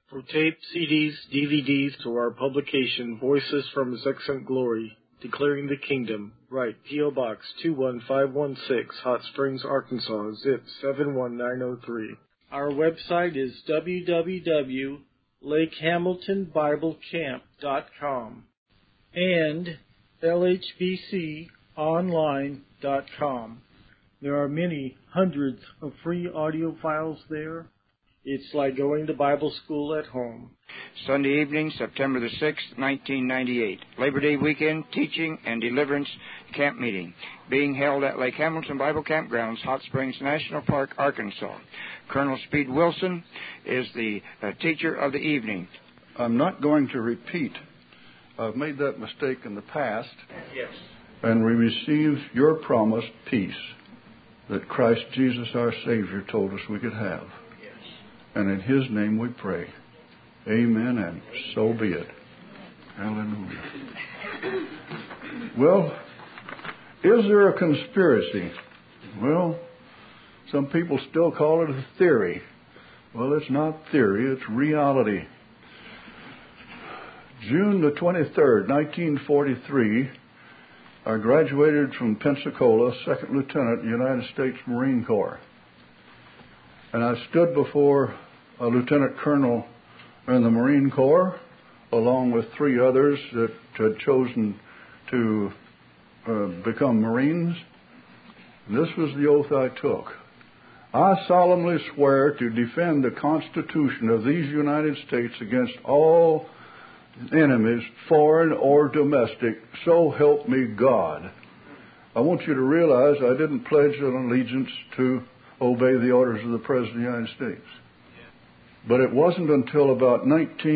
For tape, CDs, DVDs, to our publication, Voices from His Excellent Glory, Declaring the Kingdom, write P.O. Box 21516, Hot Springs, Arkansas, zip 71903. Our website is www.lakehamiltonbiblecamp.com and lhbconline.com. There are many hundreds of free audio files there. It's like going to Bible school at home. Sunday evening, September the 6th, 1998. Labor Day weekend teaching and deliverance camp meeting being held at Lake Hamilton Bible Campgrounds, Hot Springs National Park, Arkansas. Colonel Speed Wilson is the teacher of the evening. I'm not going to repeat. I've made that mistake in the past. Yes. And we receive your promised peace that Christ Jesus our Savior told us we could have. And in His name we pray. Amen, and so be it. Hallelujah. Well, is there a conspiracy? Well, some people still call it a theory. Well, it's not theory, it's reality. June the 23rd, 1943, I graduated from Pensacola, second lieutenant, United States Marine Corps. And I stood before a lieutenant colonel in the Marine Corps, along with three others that had chosen to become Marines. And this was the oath I took. I solemnly swear to defend the Constitution of these United States against all enemies, foreign or domestic, so help me God. I want you to realize I didn't pledge an allegiance to obey the orders of the President of the United States. But it wasn't until about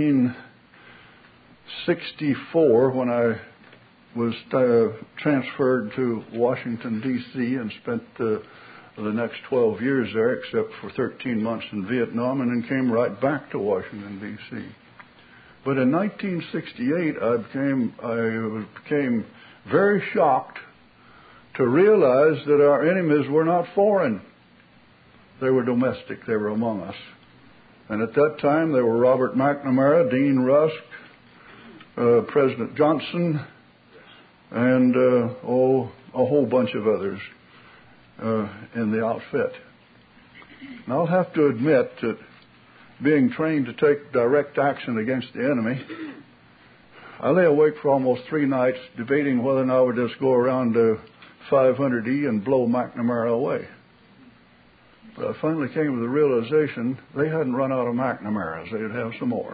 1964 when I was transferred to Washington, D.C. and spent the next 12 years there, except for 13 months in Vietnam, and then came right back to Washington, D.C. But in 1968, I became very shocked to realize that our enemies were not foreign. They were domestic. They were among us. And at that time, there were Robert McNamara, Dean Rusk, President Johnson, and a whole bunch of others in the outfit. And I'll have to admit that being trained to take direct action against the enemy, I lay awake for almost 3 nights debating whether or not I would just go around to 500E and blow McNamara away. But I finally came to the realization they hadn't run out of McNamaras. They'd have some more.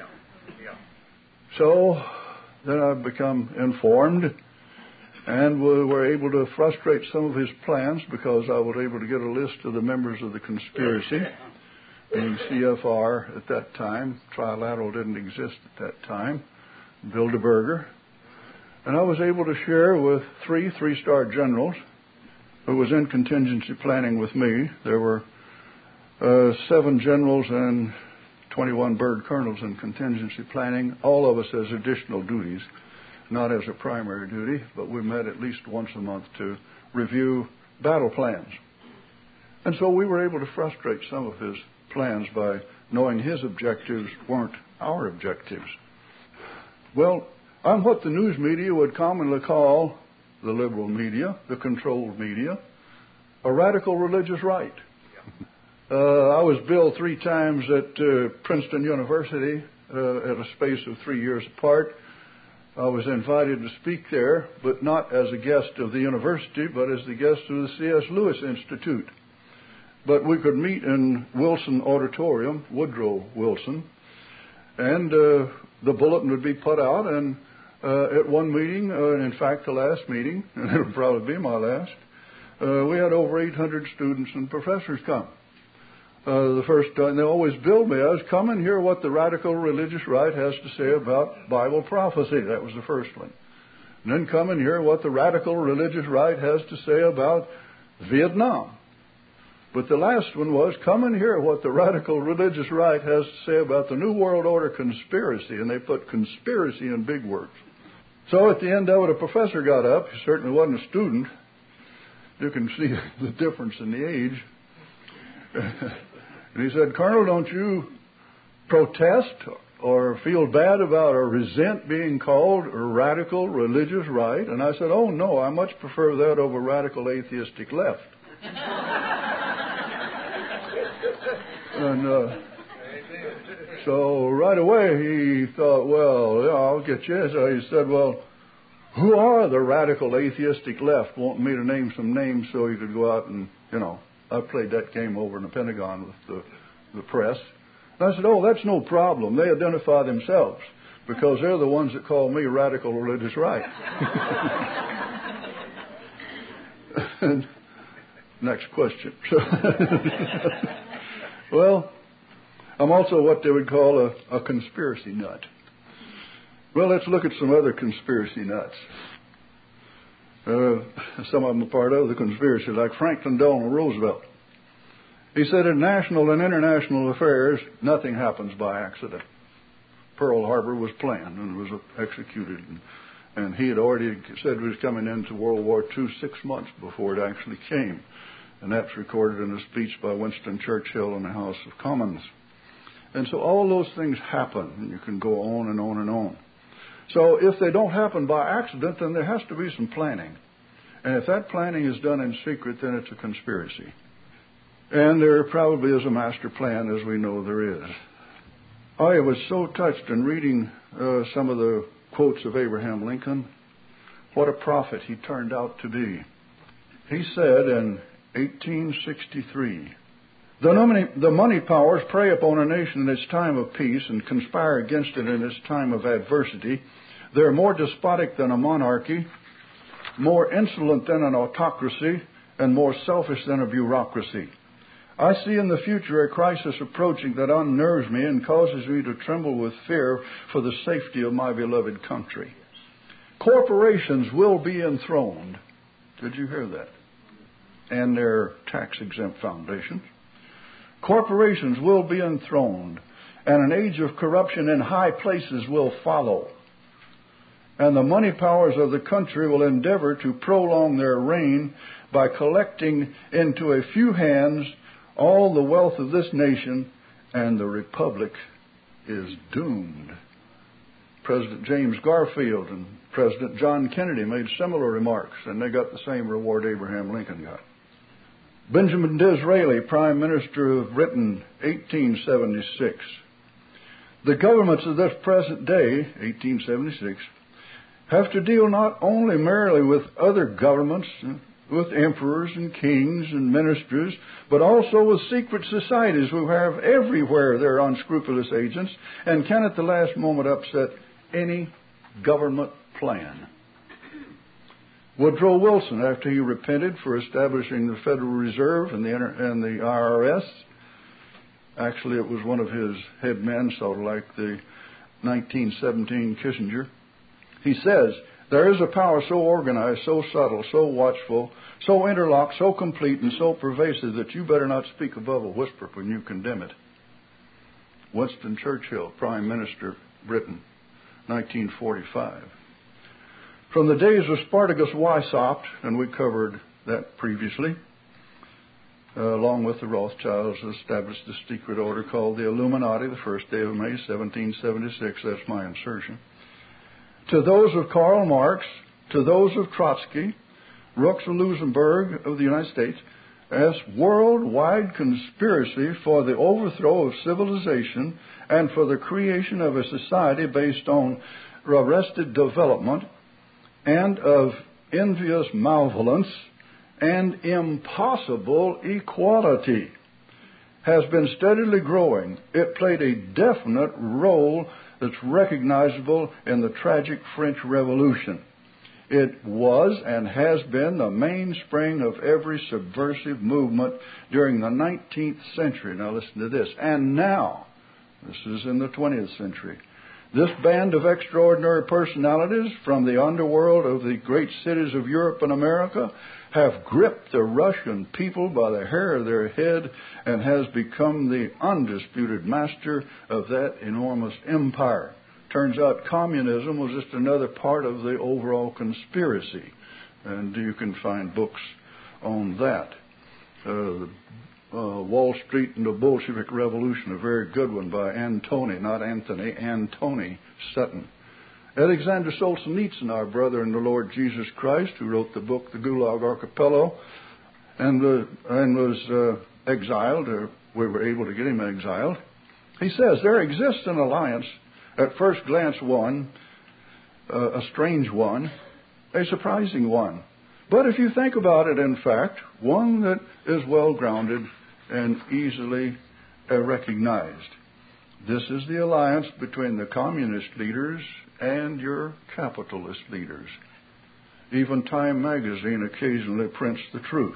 So then I've become informed, and we were able to frustrate some of his plans because I was able to get a list of the members of the conspiracy, being CFR at that time. Trilateral didn't exist at that time. Bilderberger. And I was able to share with 3 three-star generals who was in contingency planning with me. There were 7 generals and 21 bird colonels in contingency planning, all of us as additional duties, not as a primary duty, but we met at least once a month to review battle plans. And so we were able to frustrate some of his plans by knowing his objectives weren't our objectives. Well, I'm what the news media would commonly call, the liberal media, the controlled media, a radical religious right. I was billed 3 times at Princeton University at a space of 3 years apart. I was invited to speak there, but not as a guest of the university, but as the guest of the C.S. Lewis Institute. But we could meet in Wilson Auditorium, Woodrow Wilson, and the bulletin would be put out, and at one meeting, in fact the last meeting, and it'll probably be my last, we had over 800 students and professors come. The first time, they always billed me as, come and hear what the radical religious right has to say about Bible prophecy. That was the first one. And then come and hear what the radical religious right has to say about Vietnam. But the last one was, come and hear what the radical religious right has to say about the New World Order conspiracy. And they put conspiracy in big words. So at the end of it, a professor got up. He certainly wasn't a student. You can see the difference in the age. And he said, Colonel, don't you protest or feel bad about or resent being called a radical religious right. And I said, oh, no, I much prefer that over radical atheistic left. And so right away he thought, well, yeah, I'll get you. So he said, well, who are the radical atheistic left? Wanting me to name some names so he could go out and, I played that game over in the Pentagon with the press. And I said, oh, that's no problem. They identify themselves because they're the ones that call me radical religious right. And next question. Well, I'm also what they would call a conspiracy nut. Well, let's look at some other conspiracy nuts. Some of them are part of the conspiracy, like Franklin Delano Roosevelt. He said in national and international affairs, nothing happens by accident. Pearl Harbor was planned and was executed. And he had already said he was coming into World War II 6 months before it actually came. And that's recorded in a speech by Winston Churchill in the House of Commons. And so all those things happen, and you can go on and on and on. So if they don't happen by accident, then there has to be some planning. And if that planning is done in secret, then it's a conspiracy. And there probably is a master plan, as we know there is. I was so touched in reading some of the quotes of Abraham Lincoln. What a prophet he turned out to be. He said in 1863, the money powers prey upon a nation in its time of peace and conspire against it in its time of adversity. They're more despotic than a monarchy, more insolent than an autocracy, and more selfish than a bureaucracy. I see in the future a crisis approaching that unnerves me and causes me to tremble with fear for the safety of my beloved country. Corporations will be enthroned. Did you hear that? And their tax-exempt foundations. Corporations will be enthroned, and an age of corruption in high places will follow. And the money powers of the country will endeavor to prolong their reign by collecting into a few hands all the wealth of this nation, and the republic is doomed. President James Garfield and President John Kennedy made similar remarks, and they got the same reward Abraham Lincoln got. Benjamin Disraeli, Prime Minister of Britain, 1876. The governments of this present day, 1876, have to deal not only merely with other governments, with emperors and kings and ministers, but also with secret societies who have everywhere their unscrupulous agents and can at the last moment upset any government plan. Woodrow Wilson, after he repented for establishing the Federal Reserve and the IRS, actually it was one of his head men, sort of like the 1917 Kissinger, he says, there is a power so organized, so subtle, so watchful, so interlocked, so complete, and so pervasive that you better not speak above a whisper when you condemn it. Winston Churchill, Prime Minister of Britain, 1945. From the days of Spartacus Weishaupt, and we covered that previously, along with the Rothschilds, established a secret order called the Illuminati, the first day of May, 1776. That's my insertion. To those of Karl Marx, to those of Trotsky, Rooks of Luxembourg of the United States, as worldwide conspiracy for the overthrow of civilization and for the creation of a society based on arrested development and of envious malevolence and impossible equality, has been steadily growing. It played a definite role that's recognizable in the tragic French Revolution. It was and has been the mainspring of every subversive movement during the 19th century. Now listen to this. And now, this is in the 20th century, this band of extraordinary personalities from the underworld of the great cities of Europe and America have gripped the Russian people by the hair of their head and has become the undisputed master of that enormous empire. Turns out communism was just another part of the overall conspiracy, and you can find books on that. Wall Street and the Bolshevik Revolution, a very good one by Antony, not Anthony, Antony Sutton. Alexander Solzhenitsyn, our brother in the Lord Jesus Christ, who wrote the book The Gulag Archipelago, and was exiled, or we were able to get him exiled. He says, there exists an alliance, at first glance one, a strange one, a surprising one. But if you think about it, in fact, one that is well grounded and easily recognized. This is the alliance between the communist leaders and your capitalist leaders. Even Time magazine occasionally prints the truth.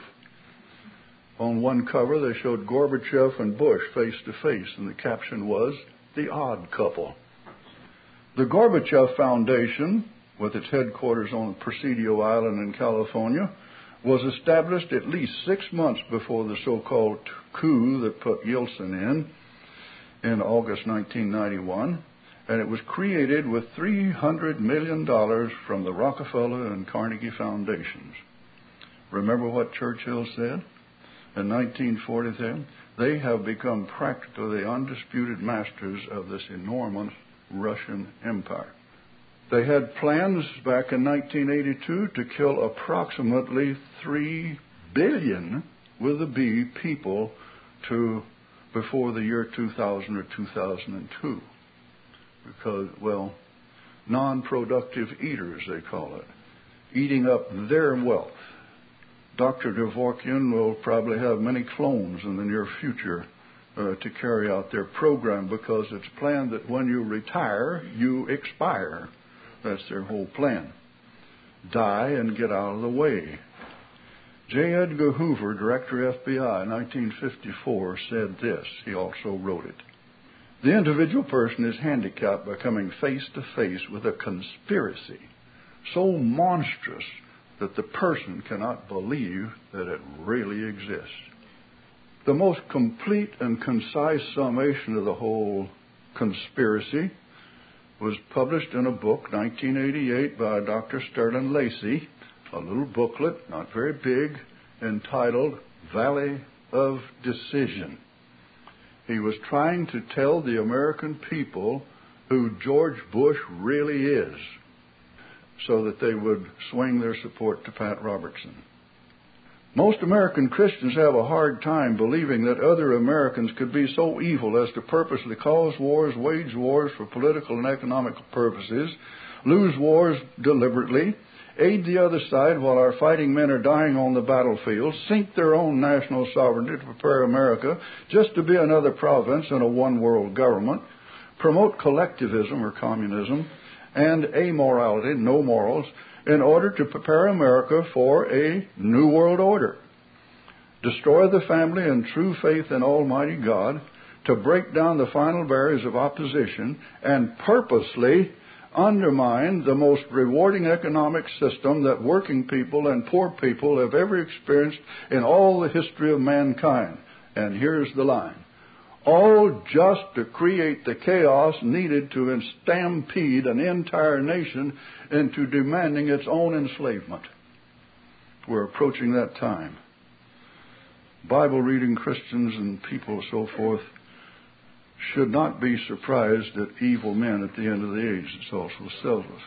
On one cover, they showed Gorbachev and Bush face to face, and the caption was, "The Odd Couple." The Gorbachev Foundation, with its headquarters on Presidio Island in California, was established at least 6 months before the so-called coup that put Yeltsin in August 1991, and it was created with $300 million from the Rockefeller and Carnegie Foundations. Remember what Churchill said in 1943? They have become practically the undisputed masters of this enormous Russian Empire. They had plans back in 1982 to kill approximately 3 billion, with a B, people before the year 2000 or 2002. Because, well, non-productive eaters, they call it, eating up their wealth. Dr. Dvorkin will probably have many clones in the near future to carry out their program, because it's planned that when you retire, you expire. That's their whole plan. Die and get out of the way. J. Edgar Hoover, Director FBI, 1954, said this. He also wrote it. The individual person is handicapped by coming face to face with a conspiracy so monstrous that the person cannot believe that it really exists. The most complete and concise summation of the whole conspiracy was published in a book, 1988, by Dr. Sterling Lacey, a little booklet, not very big, entitled Valley of Decision. He was trying to tell the American people who George Bush really is, so that they would swing their support to Pat Robertson. Most American Christians have a hard time believing that other Americans could be so evil as to purposely cause wars, wage wars for political and economical purposes, lose wars deliberately, aid the other side while our fighting men are dying on the battlefield, sink their own national sovereignty to prepare America just to be another province in a one-world government, promote collectivism or communism, and amorality, no morals, in order to prepare America for a new world order, destroy the family and true faith in Almighty God, to break down the final barriers of opposition, and purposely undermine the most rewarding economic system that working people and poor people have ever experienced in all the history of mankind. And here's the line. All just to create the chaos needed to stampede an entire nation into demanding its own enslavement. We're approaching that time. Bible-reading Christians and people so forth should not be surprised at evil men at the end of the age. It's also tells us.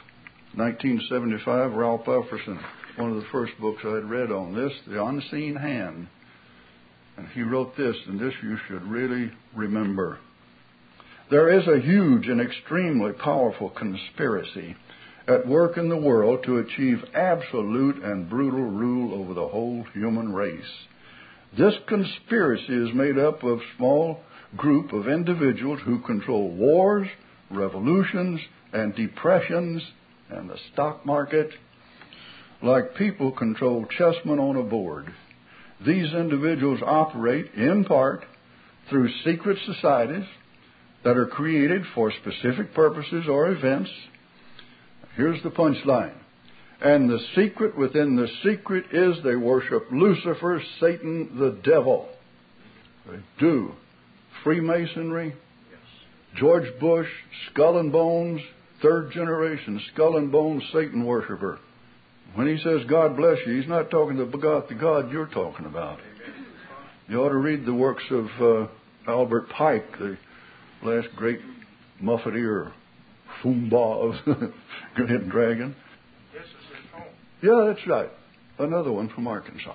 1975, Ralph Epperson, one of the first books I had read on this, The Unseen Hand. And he wrote this, and this you should really remember. There is a huge and extremely powerful conspiracy at work in the world to achieve absolute and brutal rule over the whole human race. This conspiracy is made up of a small group of individuals who control wars, revolutions, and depressions, and the stock market, like people control chessmen on a board. These individuals operate, in part, through secret societies that are created for specific purposes or events. Here's the punchline. And the secret within the secret is they worship Lucifer, Satan, the devil. They do. Freemasonry, George Bush, skull and bones, third generation, skull and bones Satan worshiper. When he says, God bless you, he's not talking about the God you're talking about. You ought to read the works of Albert Pike, the last great muffeteer, Foomba of the Hidden Dragon. This is his home. Yeah, that's right. Another one from Arkansas.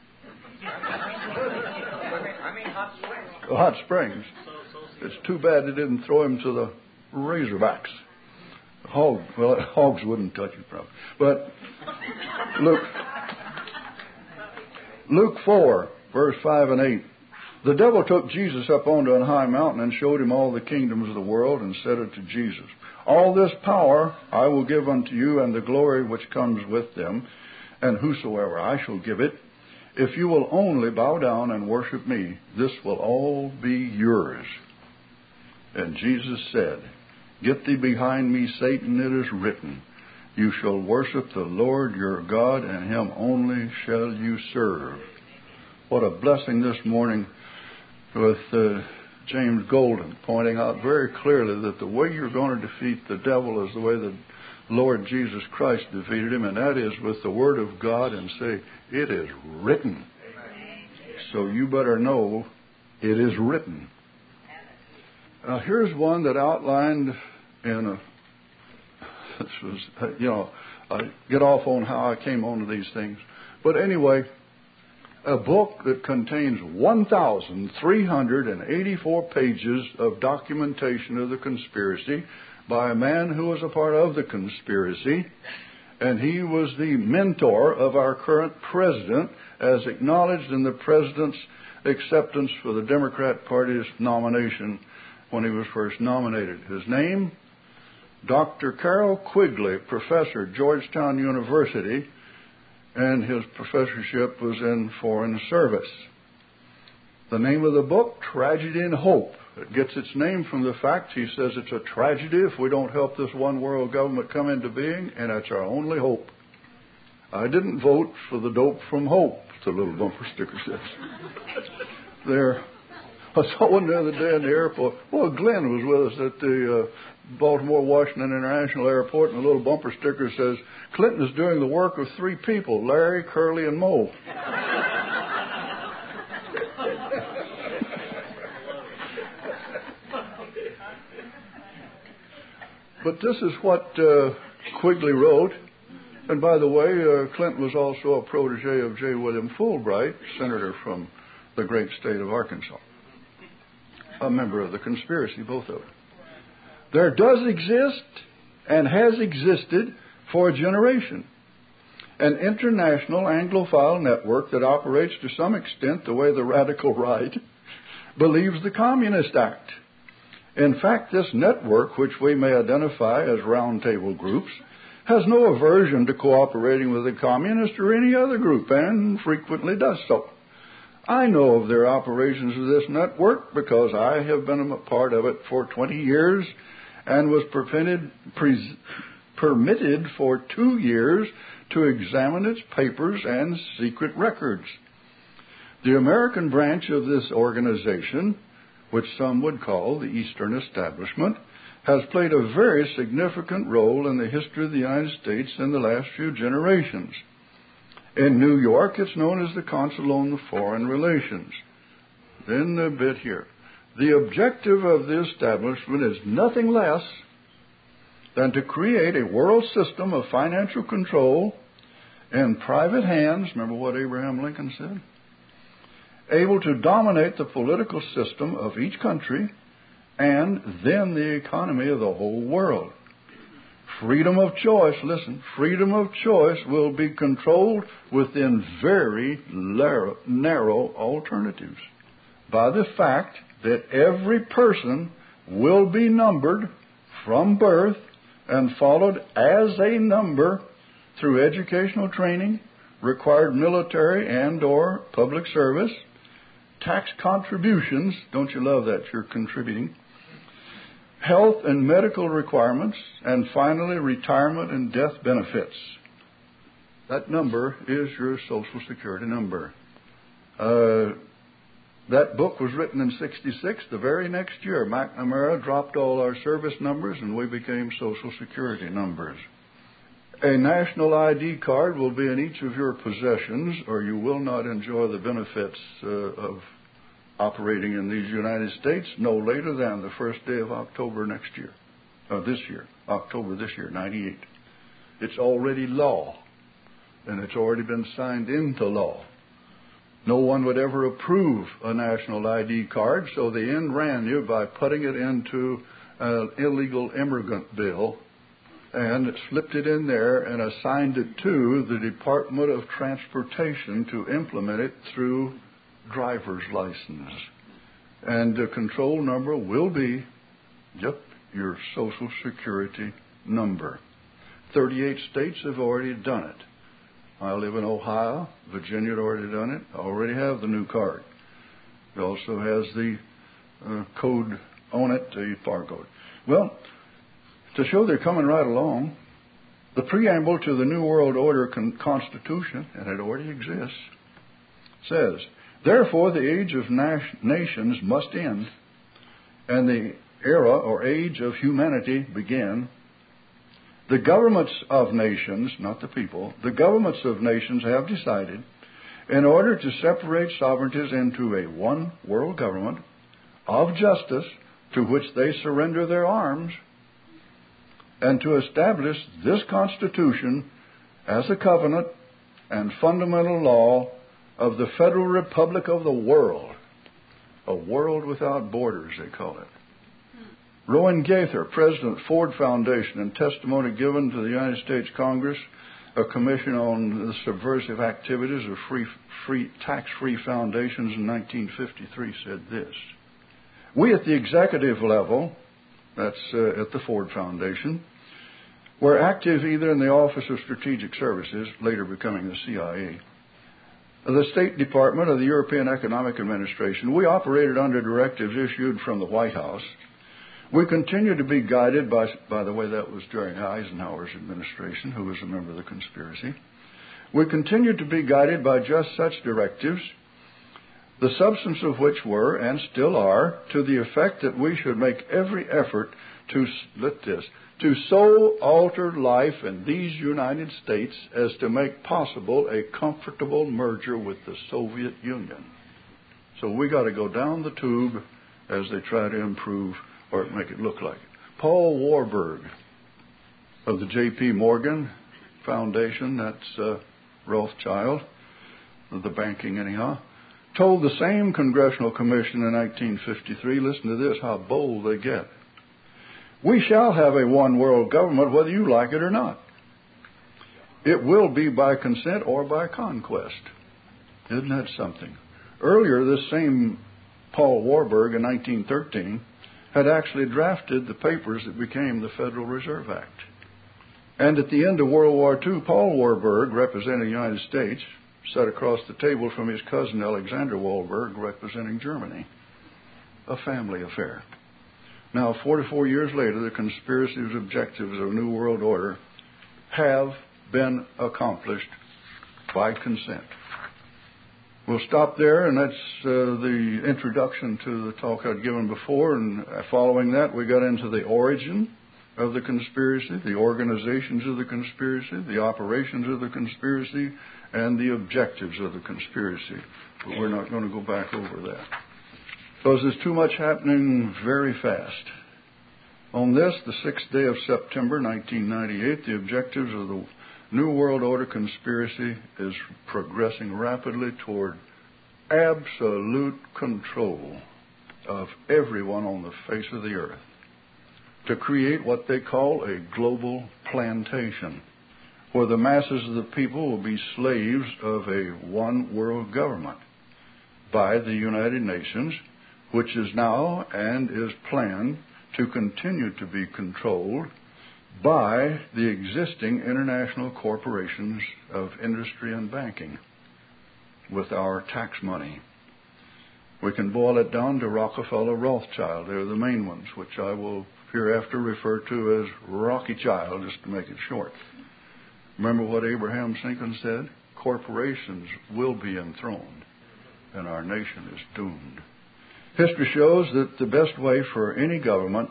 I mean Hot Springs. Hot Springs. It's too bad they didn't throw him to the Razorbacks. Hogs wouldn't touch him, probably. But Luke 4, verse 5 and 8. The devil took Jesus up onto an high mountain and showed him all the kingdoms of the world and said unto Jesus, All this power I will give unto you, and the glory which comes with them, and whosoever I shall give it, if you will only bow down and worship me, this will all be yours. And Jesus said, Get thee behind me, Satan, it is written, You shall worship the Lord your God, and him only shall you serve. What a blessing this morning with James Golden pointing out very clearly that the way you're going to defeat the devil is the way the Lord Jesus Christ defeated him, and that is with the Word of God and say, It is written. So you better know it is written. Now here's one that outlined in I get off on how I came onto these things. But anyway, a book that contains 1,384 pages of documentation of the conspiracy by a man who was a part of the conspiracy, and he was the mentor of our current president, as acknowledged in the president's acceptance for the Democrat Party's nomination when he was first nominated. His name, Dr. Carroll Quigley, professor, Georgetown University, and his professorship was in foreign service. The name of the book, Tragedy and Hope. It gets its name from the fact he says it's a tragedy if we don't help this one world government come into being, and it's our only hope. I didn't vote for the dope from hope, the little bumper sticker says. There. I saw one the other day in the airport. Well, Glenn was with us at the Baltimore-Washington International Airport, and the little bumper sticker says, Clinton is doing the work of 3 people, Larry, Curly, and Moe. But this is what Quigley wrote. And by the way, Clinton was also a protege of J. William Fulbright, senator from the great state of Arkansas. A member of the conspiracy, both of them. There does exist and has existed for a generation an international Anglophile network that operates to some extent the way the radical right believes the Communist Act. In fact, this network, which we may identify as roundtable groups, has no aversion to cooperating with the communists or any other group, and frequently does so. I know of their operations of this network because I have been a part of it for 20 years and was permitted for 2 years to examine its papers and secret records. The American branch of this organization, which some would call the Eastern Establishment, has played a very significant role in the history of the United States in the last few generations. In New York, it's known as the Council on Foreign Relations. Then a bit here. The objective of the establishment is nothing less than to create a world system of financial control in private hands, remember what Abraham Lincoln said, able to dominate the political system of each country and then the economy of the whole world. Freedom of choice, listen, freedom of choice will be controlled within very narrow alternatives by the fact that every person will be numbered from birth and followed as a number through educational training, required military and or public service, tax contributions, don't you love that, you're contributing, health and medical requirements, and finally retirement and death benefits. That number is your Social Security number. That book was written in 1966. The very next year, McNamara dropped all our service numbers and we became Social Security numbers. A national ID card will be in each of your possessions, or you will not enjoy the benefits of operating in these United States no later than the first day of October next year, October this year, 98. It's already law, and it's already been signed into law. No one would ever approve a national ID card, so they ran you by putting it into an illegal immigrant bill and slipped it in there and assigned it to the Department of Transportation to implement it through driver's license. And the control number will be, your Social Security number. 38 states have already done it. I live in Ohio. Virginia had already done it. I already have the new card. It also has the code on it, the barcode. Well, to show they're coming right along, the preamble to the New World Order Constitution, and it already exists, says, therefore the age of nations must end, and the era or age of humanity begin. The governments of nations, not the people, the governments of nations have decided, in order to separate sovereignties into a one world government of justice to which they surrender their arms, and to establish this Constitution as a covenant and fundamental law of the Federal Republic of the world. A world without borders, they call it. Rowan Gaither, President, Ford Foundation, in testimony given to the United States Congress, a commission on the subversive activities of tax-free foundations in 1953, said this. We at the executive level, that's at the Ford Foundation, were active either in the Office of Strategic Services, later becoming the CIA, the State Department, or the European Economic Administration. We operated under directives issued from the White House. We continue to be guided by the way, that was during Eisenhower's administration, who was a member of the conspiracy. We continue to be guided by just such directives, the substance of which were, and still are, to the effect that we should make every effort to so alter life in these United States as to make possible a comfortable merger with the Soviet Union. So we got to go down the tube as they try to improve or make it look like it. Paul Warburg of the J.P. Morgan Foundation, that's Rothschild, the banking anyhow, told the same Congressional Commission in 1953, listen to this, how bold they get. We shall have a one world government whether you like it or not. It will be by consent or by conquest. Isn't that something? Earlier, this same Paul Warburg in 1913 had actually drafted the papers that became the Federal Reserve Act. And at the end of World War II, Paul Warburg, representing the United States, sat across the table from his cousin Alexander Warburg, representing Germany. A family affair. Now, 44 years later, the conspiracy's objectives of New World Order have been accomplished by consent. We'll stop there, and that's the introduction to the talk I'd given before. And following that, we got into the origin of the conspiracy, the organizations of the conspiracy, the operations of the conspiracy, and the objectives of the conspiracy. But we're not going to go back over that, because there's too much happening very fast. On this, the 6th day of September, 1998, the objectives of the New World Order conspiracy is progressing rapidly toward absolute control of everyone on the face of the earth, to create what they call a global plantation, where the masses of the people will be slaves of a one world government by the United Nations, which is now and is planned to continue to be controlled by the existing international corporations of industry and banking with our tax money. We can boil it down to Rockefeller, Rothschild. They're the main ones, which I will hereafter refer to as Rocky Child, just to make it short. Remember what Abraham Lincoln said? Corporations will be enthroned, and our nation is doomed. History shows that the best way for any government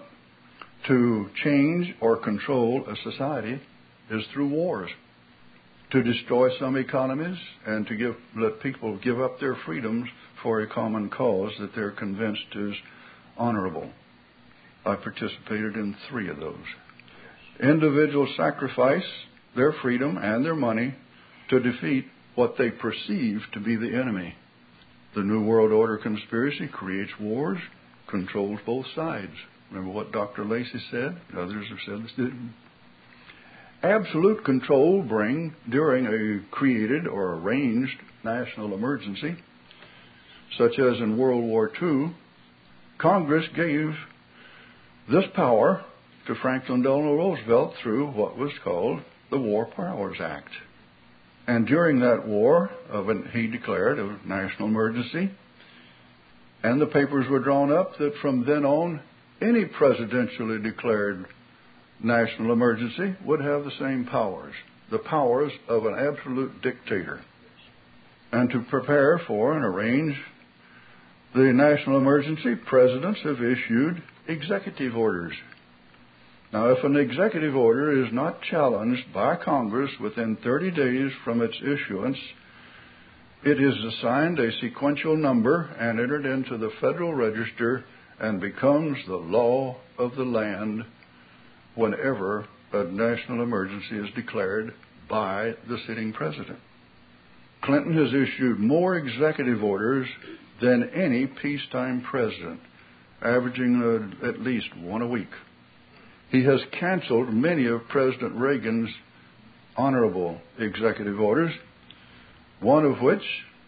to change or control a society is through wars, to destroy some economies and to let people give up their freedoms for a common cause that they're convinced is honorable. I participated in 3 of those. Individuals sacrifice their freedom and their money to defeat what they perceive to be the enemy. The New World Order conspiracy creates wars, controls both sides. Remember what Dr. Lacey said? Others have said this. Absolute control during a created or arranged national emergency, such as in World War II, Congress gave this power to Franklin Delano Roosevelt through what was called the War Powers Act. And during that war, he declared a national emergency, and the papers were drawn up that from then on, any presidentially declared national emergency would have the same powers, the powers of an absolute dictator. And to prepare for and arrange the national emergency, presidents have issued executive orders. Now, if an executive order is not challenged by Congress within 30 days from its issuance, it is assigned a sequential number and entered into the Federal Register and becomes the law of the land whenever a national emergency is declared by the sitting president. Clinton has issued more executive orders than any peacetime president, averaging at least 1 a week. He has canceled many of President Reagan's honorable executive orders, one of which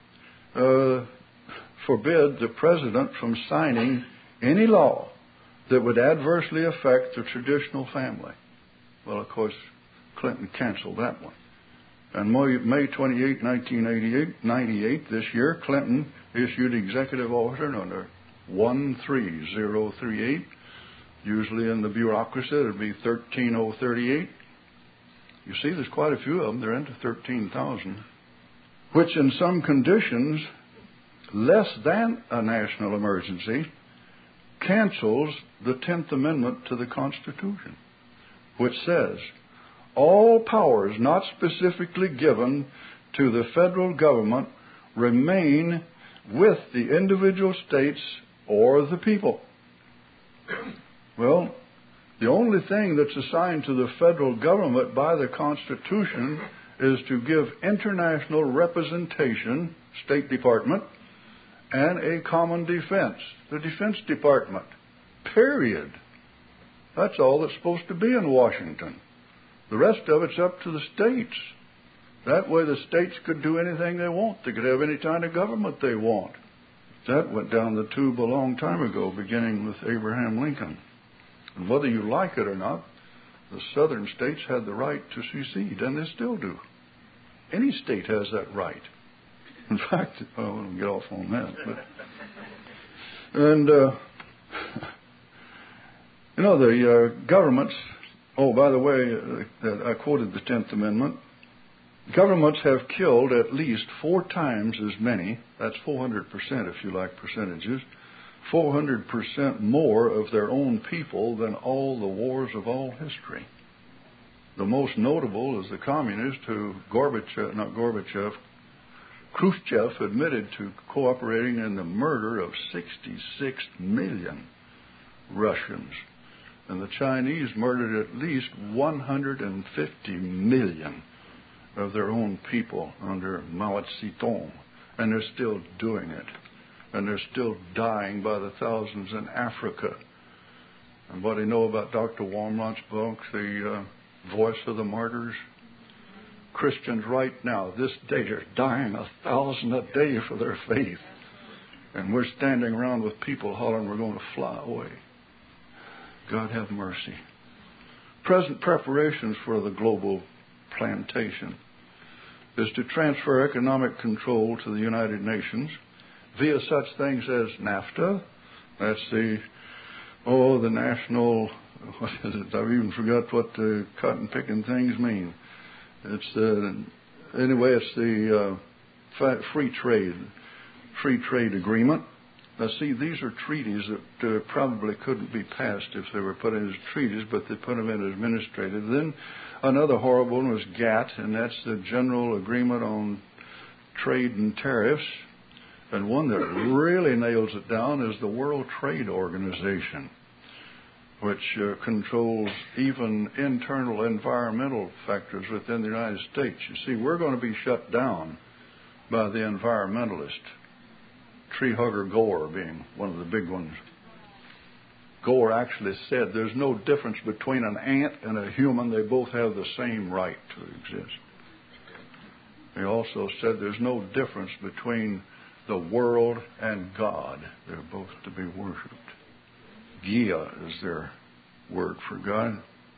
forbid the president from signing any law that would adversely affect the traditional family. Well, of course, Clinton canceled that one. On May 28, 1998, this year, Clinton issued executive order number 13038. Usually in the bureaucracy, it would be 13038. You see, there's quite a few of them. They're into 13,000, which in some conditions, less than a national emergency, cancels the 10th Amendment to the Constitution, which says, all powers not specifically given to the federal government remain with the individual states or the people. Well, the only thing that's assigned to the federal government by the Constitution is to give international representation, State Department, and a common defense, the Defense Department. Period. That's all that's supposed to be in Washington. The rest of it's up to the states. That way the states could do anything they want. They could have any kind of government they want. That went down the tube a long time ago, beginning with Abraham Lincoln. And whether you like it or not, the southern states had the right to secede, and they still do. Any state has that right. In fact, I won't get off on that. The governments, by the way, I quoted the 10th Amendment. Governments have killed at least 4 times as many, that's 400% if you like percentages, 400% more of their own people than all the wars of all history. The most notable is the communist who Khrushchev admitted to cooperating in the murder of 66 million Russians. And the Chinese murdered at least 150 million of their own people under Mao Zedong. And they're still doing it. And they're still dying by the thousands in Africa. And what do you know about Dr. Warmont's book, The Voice of the Martyrs? Christians right now, this day, are dying 1,000 a day for their faith. And we're standing around with people hollering, we're going to fly away. God have mercy. Present preparations for the global plantation is to transfer economic control to the United Nations via such things as NAFTA. That's the national, what is it? I've even forgot what the cotton picking things mean. It's the free trade agreement. Now, see, these are treaties that probably couldn't be passed if they were put in as treaties, but they put them in as administrative. Then another horrible one was GATT, and that's the General Agreement on Trade and Tariffs. And one that really nails it down is the World Trade Organization, which controls even internal environmental factors within the United States. You see, we're going to be shut down by the environmentalist, tree hugger Gore being one of the big ones. Gore actually said there's no difference between an ant and a human. They both have the same right to exist. He also said there's no difference between the world and God. They're both to be worshipped. Gia is their word for God.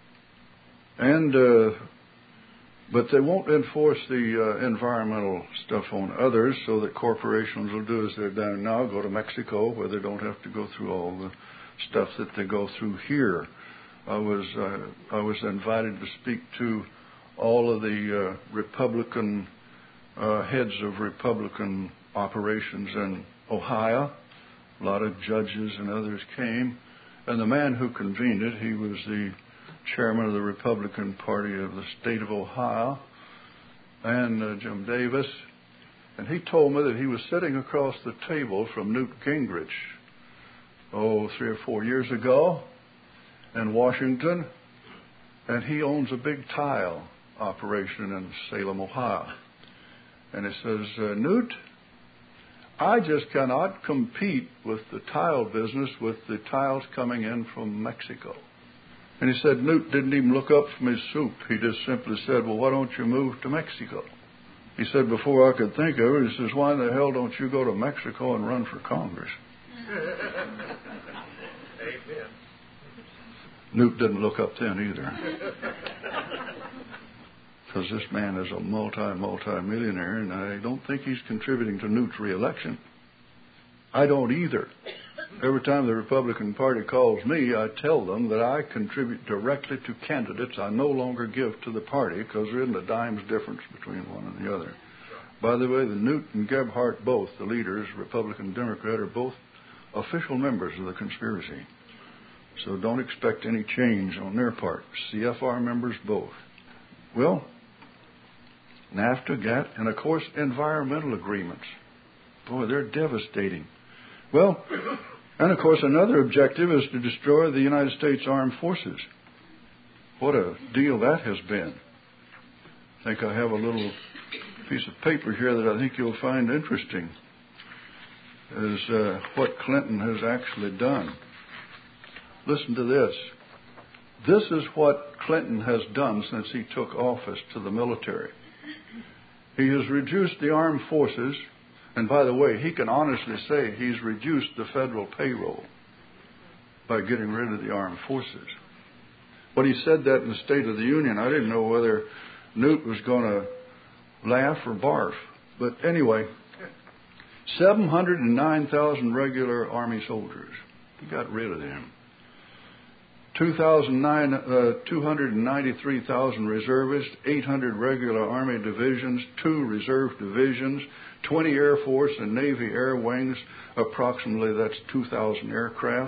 And but they won't enforce the environmental stuff on others, so that corporations will do as they're doing now, go to Mexico where they don't have to go through all the stuff that they go through here. I was invited to speak to all of the Republican heads of Republican operations in Ohio. A lot of judges and others came. And the man who convened it, he was the chairman of the Republican Party of the state of Ohio, and Jim Davis. And he told me that he was sitting across the table from Newt Gingrich, 3 or 4 years ago in Washington, and he owns a big tile operation in Salem, Ohio. And he says, Newt, I just cannot compete with the tile business with the tiles coming in from Mexico. And he said Newt didn't even look up from his soup. He just simply said, well, why don't you move to Mexico? He said, before I could think of it, he says, why in the hell don't you go to Mexico and run for Congress? Amen. Newt didn't look up then either. Because this man is a multi-millionaire, and I don't think he's contributing to Newt's reelection. I don't either. Every time the Republican Party calls me, I tell them that I contribute directly to candidates I no longer give to the party, because there isn't a dime's difference between one and the other. By the way, the Newt and Gebhardt, both, the leaders, Republican and Democrat, are both official members of the conspiracy. So don't expect any change on their part. CFR members both. Well, NAFTA, GATT, and of course environmental agreements. Boy, they're devastating. Well, and of course another objective is to destroy the United States Armed Forces. What a deal that has been. I think I have a little piece of paper here that I think you'll find interesting. Is what Clinton has actually done. Listen to this. This is what Clinton has done since he took office to the military. He has reduced the armed forces, and by the way, he can honestly say he's reduced the federal payroll by getting rid of the armed forces. When he said that in the State of the Union, I didn't know whether Newt was going to laugh or barf. But anyway, 709,000 regular Army soldiers. He got rid of them. 293,000 reservists, 800 regular Army divisions, 2 reserve divisions, 20 Air Force and Navy air wings, approximately that's 2,000 aircraft.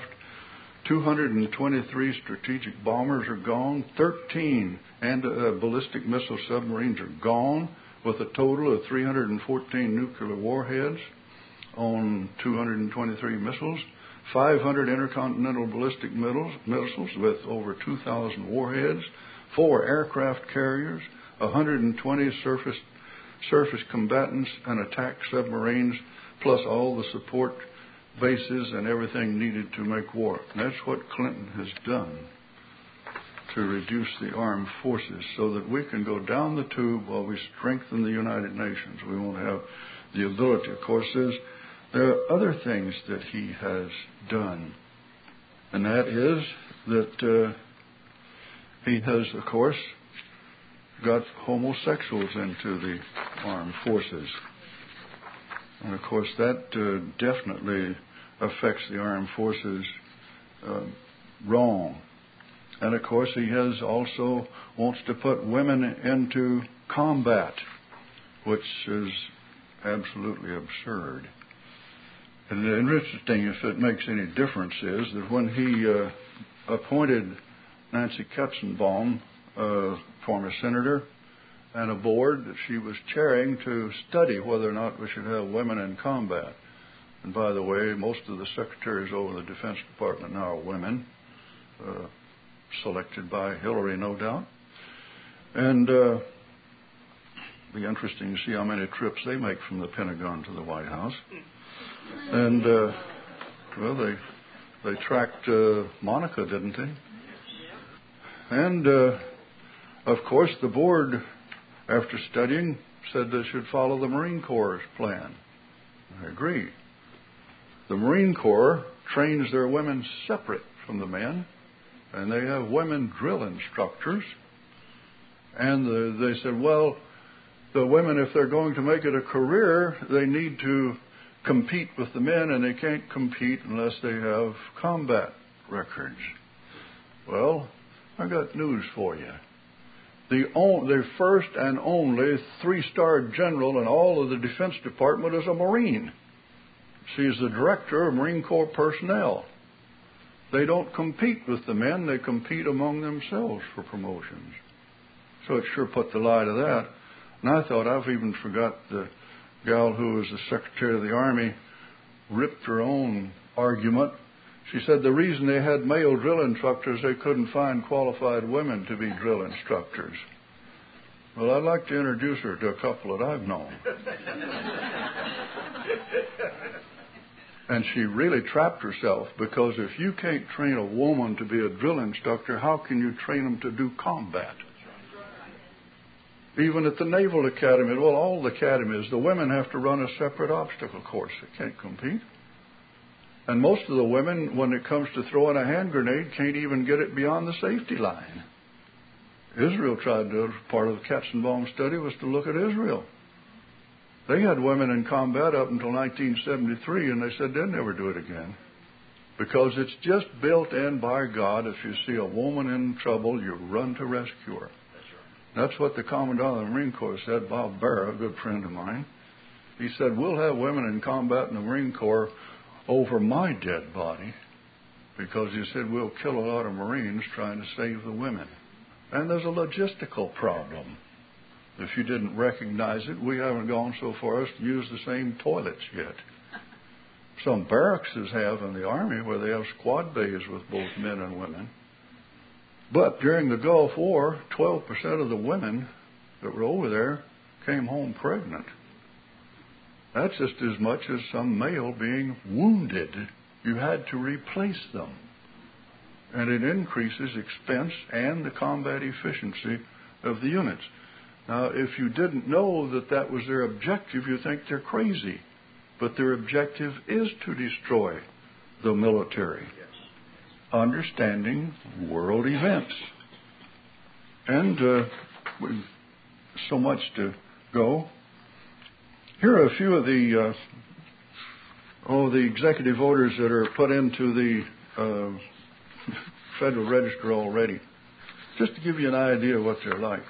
223 strategic bombers are gone. 13 ballistic missile submarines are gone, with a total of 314 nuclear warheads on 223 missiles. 500 intercontinental ballistic missiles with over 2,000 warheads, 4 aircraft carriers, 120 surface combatants and attack submarines, plus all the support bases and everything needed to make war. And that's what Clinton has done to reduce the armed forces so that we can go down the tube while we strengthen the United Nations. We won't have the ability. Of course, there are other things that he has done, and that is that he has, of course, got homosexuals into the armed forces. And, of course, that definitely affects the armed forces wrong. And, of course, he has also wants to put women into combat, which is absolutely absurd. And interesting, if it makes any difference, is that when he appointed Nancy Katzenbaum, former senator, and a board that she was chairing to study whether or not we should have women in combat. And by the way, most of the secretaries over the Defense Department now are women, selected by Hillary, no doubt. And it'll be interesting to see how many trips they make from the Pentagon to the White House. And, well, they tracked Monica, didn't they? And, of course, the board, after studying, said they should follow the Marine Corps' plan. I agree. The Marine Corps trains their women separate from the men, and they have women drill instructors. And they said, well, the women, if they're going to make it a career, they need to compete with the men, and they can't compete unless they have combat records. Well, I got news for you. The first and only 3-star general in all of the Defense Department is a Marine. She's the director of Marine Corps personnel. They don't compete with the men. They compete among themselves for promotions. So it sure put the lie to that. And I thought, I've even forgot the gal who was the Secretary of the Army ripped her own argument. She said the reason they had male drill instructors, they couldn't find qualified women to be drill instructors. Well, I'd like to introduce her to a couple that I've known. And she really trapped herself, because if you can't train a woman to be a drill instructor, how can you train them to do combat? Even at the Naval Academy, well, all the academies, the women have to run a separate obstacle course. They can't compete. And most of the women, when it comes to throwing a hand grenade, can't even get it beyond the safety line. Israel tried to, part of the Katzenbaum study was to look at Israel. They had women in combat up until 1973, and they said they'd never do it again. Because it's just built in by God. If you see a woman in trouble, you run to rescue her. That's what the Commandant of the Marine Corps said, Bob Barra, a good friend of mine. He said, we'll have women in combat in the Marine Corps over my dead body, because he said we'll kill a lot of Marines trying to save the women. And there's a logistical problem. If you didn't recognize it, we haven't gone so far as to use the same toilets yet. Some barracks have in the Army where they have squad bays with both men and women. But during the Gulf War, 12% of the women that were over there came home pregnant. That's just as much as some male being wounded. You had to replace them. And it increases expense and the combat efficiency of the units. Now, if you didn't know that that was their objective, you think they're crazy. But their objective is to destroy the military. Understanding world events. And so much to go. Here are a few of the executive orders that are put into the Federal Register already. Just to give you an idea of what they're like.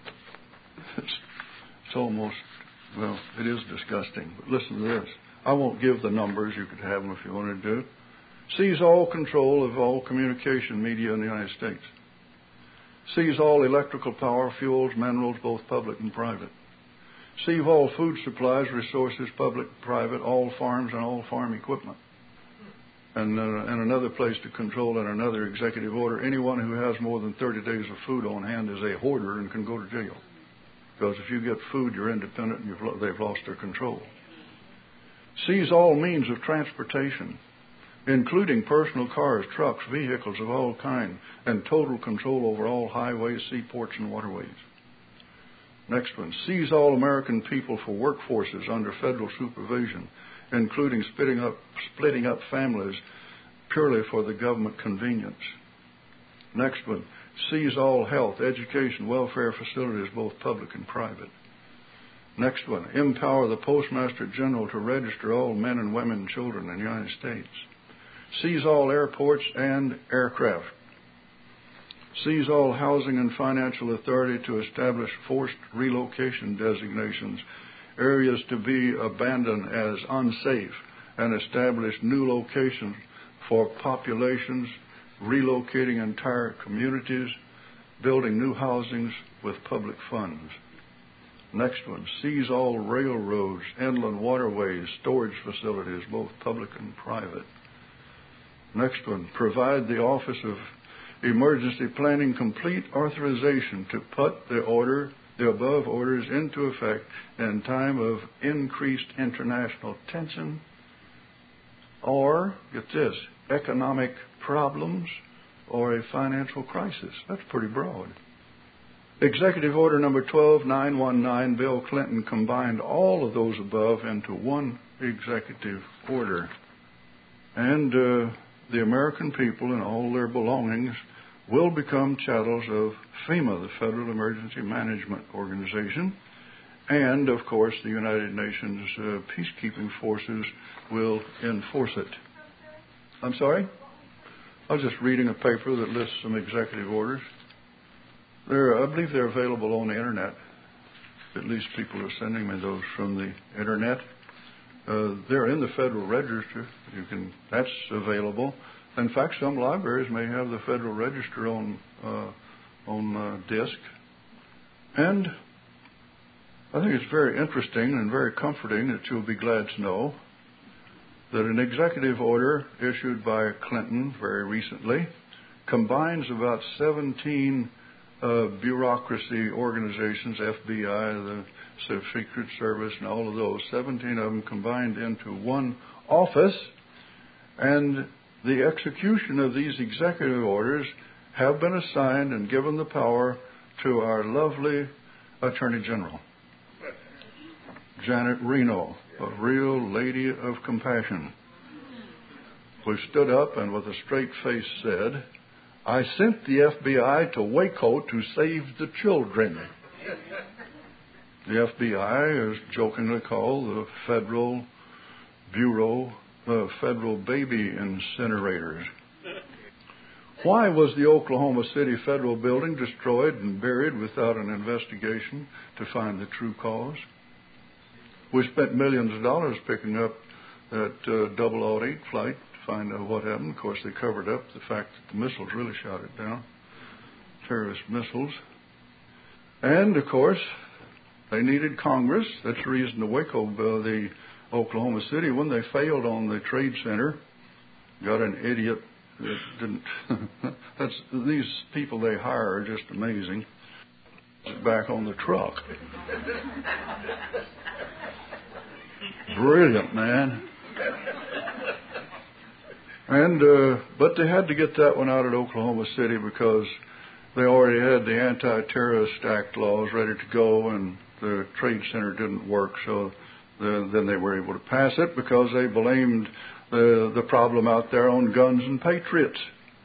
It's almost, well, it is disgusting. But listen to this. I won't give the numbers. You could have them if you wanted to. Seize all control of all communication media in the United States. Seize all electrical power, fuels, minerals, both public and private. Seize all food supplies, resources, public, private, all farms and all farm equipment. And another place to control in another executive order, anyone who has more than 30 days of food on hand is a hoarder and can go to jail. Because if you get food, you're independent and they've lost their control. Seize all means of transportation, including personal cars, trucks, vehicles of all kinds, and total control over all highways, seaports, and waterways. Next one, seize all American people for workforces under federal supervision, including splitting up families purely for the government convenience. Next one, seize all health, education, welfare facilities, both public and private. Next one, empower the Postmaster General to register all men and women and children in the United States. Seize all airports and aircraft. Seize all housing and financial authority to establish forced relocation designations, areas to be abandoned as unsafe, and establish new locations for populations, relocating entire communities, building new housings with public funds. Next one, seize all railroads, inland waterways, storage facilities, both public and private. Next one, provide the Office of Emergency Planning complete authorization to put the above orders into effect in time of increased international tension or, get this, economic problems or a financial crisis. That's pretty broad. Executive Order number 12919, Bill Clinton combined all of those above into one executive order. And the American people and all their belongings will become chattels of FEMA, the Federal Emergency Management Organization. And, of course, the United Nations peacekeeping forces will enforce it. I'm sorry? I was just reading a paper that lists some executive orders. I believe they're available on the Internet. At least people are sending me those from the Internet. They're in the Federal Register. That's available. In fact, some libraries may have the Federal Register on disk. And I think it's very interesting and very comforting that you'll be glad to know that an executive order issued by Clinton very recently combines about 17 bureaucracy organizations, FBI, the Secret Service, and all of those, 17 of them combined into one office. And the execution of these executive orders have been assigned and given the power to our lovely Attorney General, Janet Reno, a real lady of compassion, who stood up and with a straight face said, "I sent the FBI to Waco to save the children." The FBI is jokingly called the Federal Bureau of Federal Baby Incinerators. Why was the Oklahoma City Federal Building destroyed and buried without an investigation to find the true cause? We spent millions of dollars picking up that 008 flight to find out what happened. Of course, they covered up the fact that the missiles really shot it down, terrorist missiles. And, of course, they needed Congress. That's the reason the Oklahoma City, when they failed on the Trade Center, got an idiot that didn't. These people they hire are just amazing. Back on the truck. Brilliant, man. And but they had to get that one out at Oklahoma City because they already had the Anti-Terrorist Act laws ready to go, and the Trade Center didn't work. So then they were able to pass it because they blamed the problem out there on guns and patriots.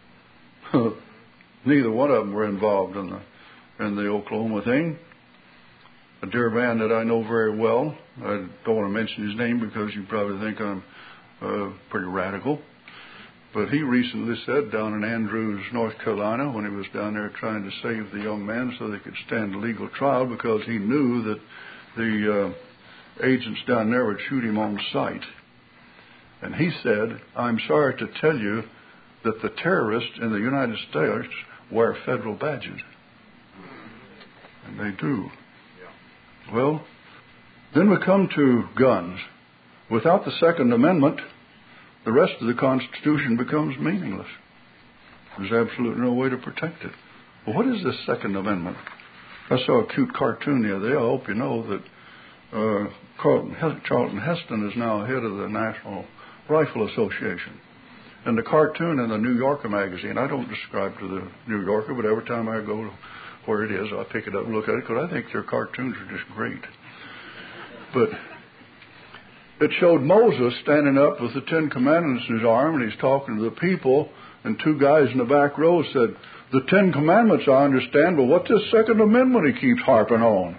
Neither one of them were involved in the Oklahoma thing. A dear man that I know very well, I don't want to mention his name because you probably think I'm pretty radical, but he recently said down in Andrews, North Carolina, when he was down there trying to save the young man so they could stand a legal trial, because he knew that the agents down there would shoot him on sight. And he said, "I'm sorry to tell you that the terrorists in the United States wear federal badges." And they do. Well, then we come to guns. Without the Second Amendment, the rest of the Constitution becomes meaningless. There's absolutely no way to protect it. Well, what is the Second Amendment? I saw a cute cartoon the other day. I hope you know that Charlton Heston is now head of the National Rifle Association. And the cartoon in the New Yorker magazine, I don't subscribe to the New Yorker, but every time I go where it is, I pick it up and look at it because I think their cartoons are just great. But it showed Moses standing up with the Ten Commandments in his arm, and he's talking to the people, and two guys in the back row said, "The Ten Commandments I understand, but what's this Second Amendment he keeps harping on?"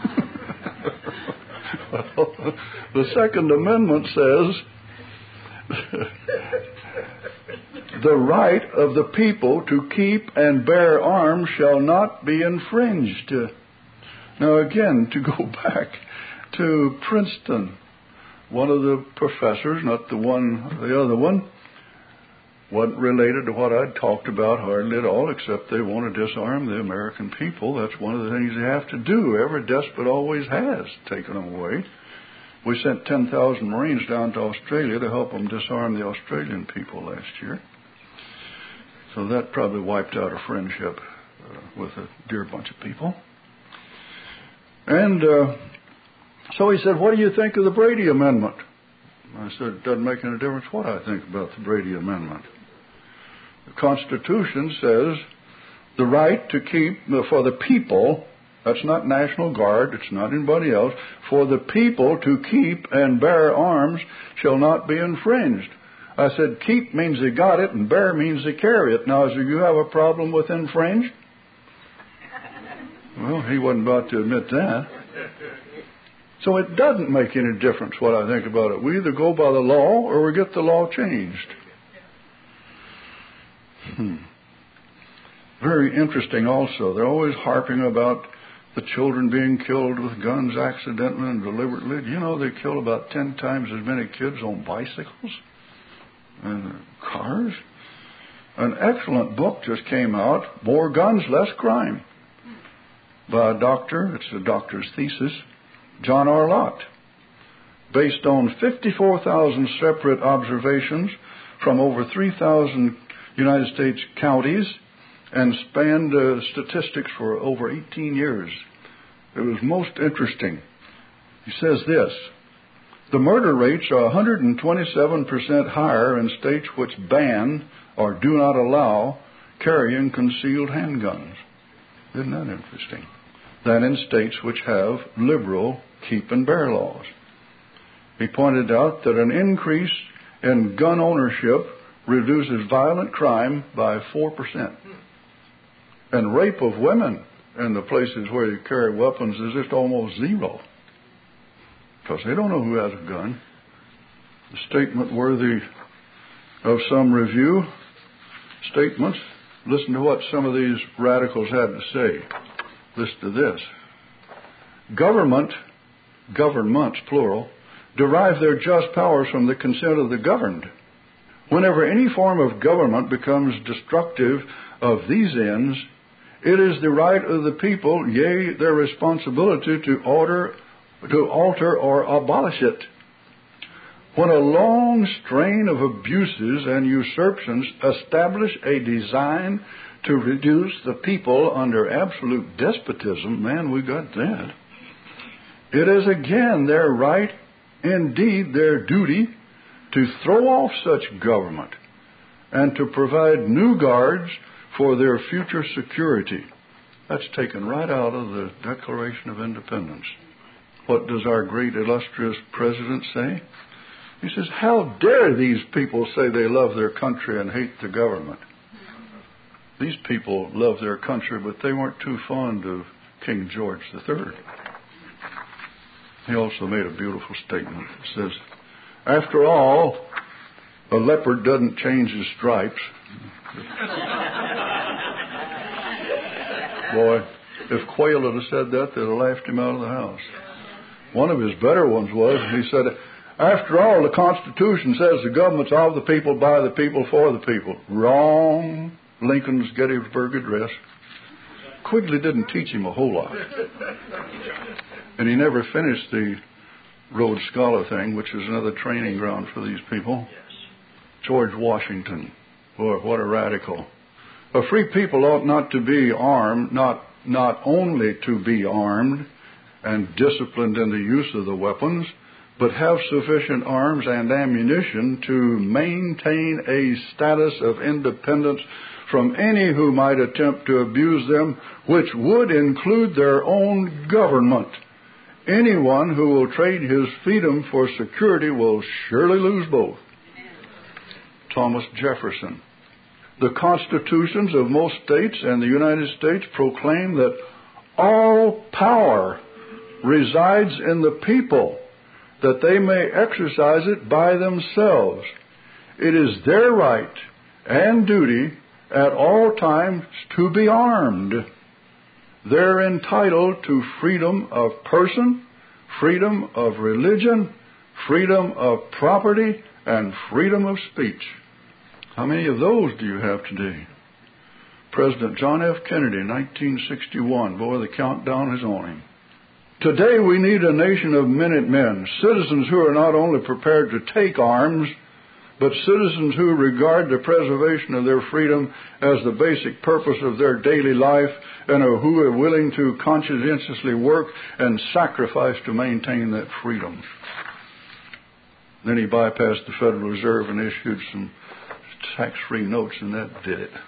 The Second Amendment says the right of the people to keep and bear arms shall not be infringed. Now again, to go back to Princeton, one of the professors, not the other one, wasn't related to what I'd talked about hardly at all, except they want to disarm the American people. That's one of the things they have to do. Every despot always has taken them away. We sent 10,000 Marines down to Australia to help them disarm the Australian people last year. So that probably wiped out a friendship with a dear bunch of people. And so he said, what do you think of the Brady Amendment? I said, it doesn't make any difference what I think about the Brady Amendment. The Constitution says the right to keep, for the people, that's not National Guard, it's not anybody else, for the people to keep and bear arms shall not be infringed. I said, keep means they got it, and bear means they carry it. Now, do you have a problem with infringed? Well, he wasn't about to admit that. So it doesn't make any difference what I think about it. We either go by the law or we get the law changed. Very interesting also. They're always harping about the children being killed with guns accidentally and deliberately. Do you know they kill about 10 times as many kids on bicycles and cars? An excellent book just came out, More Guns, Less Crime, by a doctor. It's a doctor's thesis, John R. Lott, based on 54,000 separate observations from over 3,000 United States counties and spanned statistics for over 18 years. It was most interesting. He says this, the murder rates are 127% higher in states which ban or do not allow carrying concealed handguns. Isn't that interesting? Than in states which have liberal keep and bear laws. He pointed out that an increase in gun ownership reduces violent crime by 4%. And rape of women in the places where you carry weapons is just almost zero. Because they don't know who has a gun. A statement worthy of some review. Statements. Listen to what some of these radicals had to say. Listen to this. Governments, plural, derive their just powers from the consent of the governed. Whenever any form of government becomes destructive of these ends, it is the right of the people, yea, their responsibility to alter or abolish it. When a long strain of abuses and usurpations establish a design to reduce the people under absolute despotism, man, we got that. It is again their right, indeed their duty, to throw off such government and to provide new guards for their future security. That's taken right out of the Declaration of Independence. What does our great illustrious president say? He says, how dare these people say they love their country and hate the government? These people love their country, but they weren't too fond of King George III. He also made a beautiful statement. He says, after all, a leopard doesn't change his stripes. Boy, if Quayle had said that, they'd have laughed him out of the house. One of his better ones was, he said, after all, the Constitution says the government's of the people, by the people, for the people. Wrong. Lincoln's Gettysburg Address. Quigley didn't teach him a whole lot. And he never finished the Rhodes Scholar thing, which is another training ground for these people. George Washington. Boy, what a radical. A free people ought not to be armed, not only to be armed and disciplined in the use of the weapons, but have sufficient arms and ammunition to maintain a status of independence from any who might attempt to abuse them, which would include their own government. Anyone who will trade his freedom for security will surely lose both. Thomas Jefferson. The constitutions of most states and the United States proclaim that all power resides in the people, that they may exercise it by themselves. It is their right and duty at all times to be armed. They're entitled to freedom of person, freedom of religion, freedom of property, and freedom of speech. How many of those do you have today? President John F. Kennedy, 1961. Boy, the countdown is on him. Today we need a nation of Minutemen, citizens who are not only prepared to take arms, but citizens who regard the preservation of their freedom as the basic purpose of their daily life and who are willing to conscientiously work and sacrifice to maintain that freedom. Then he bypassed the Federal Reserve and issued some tax-free notes, and that did it.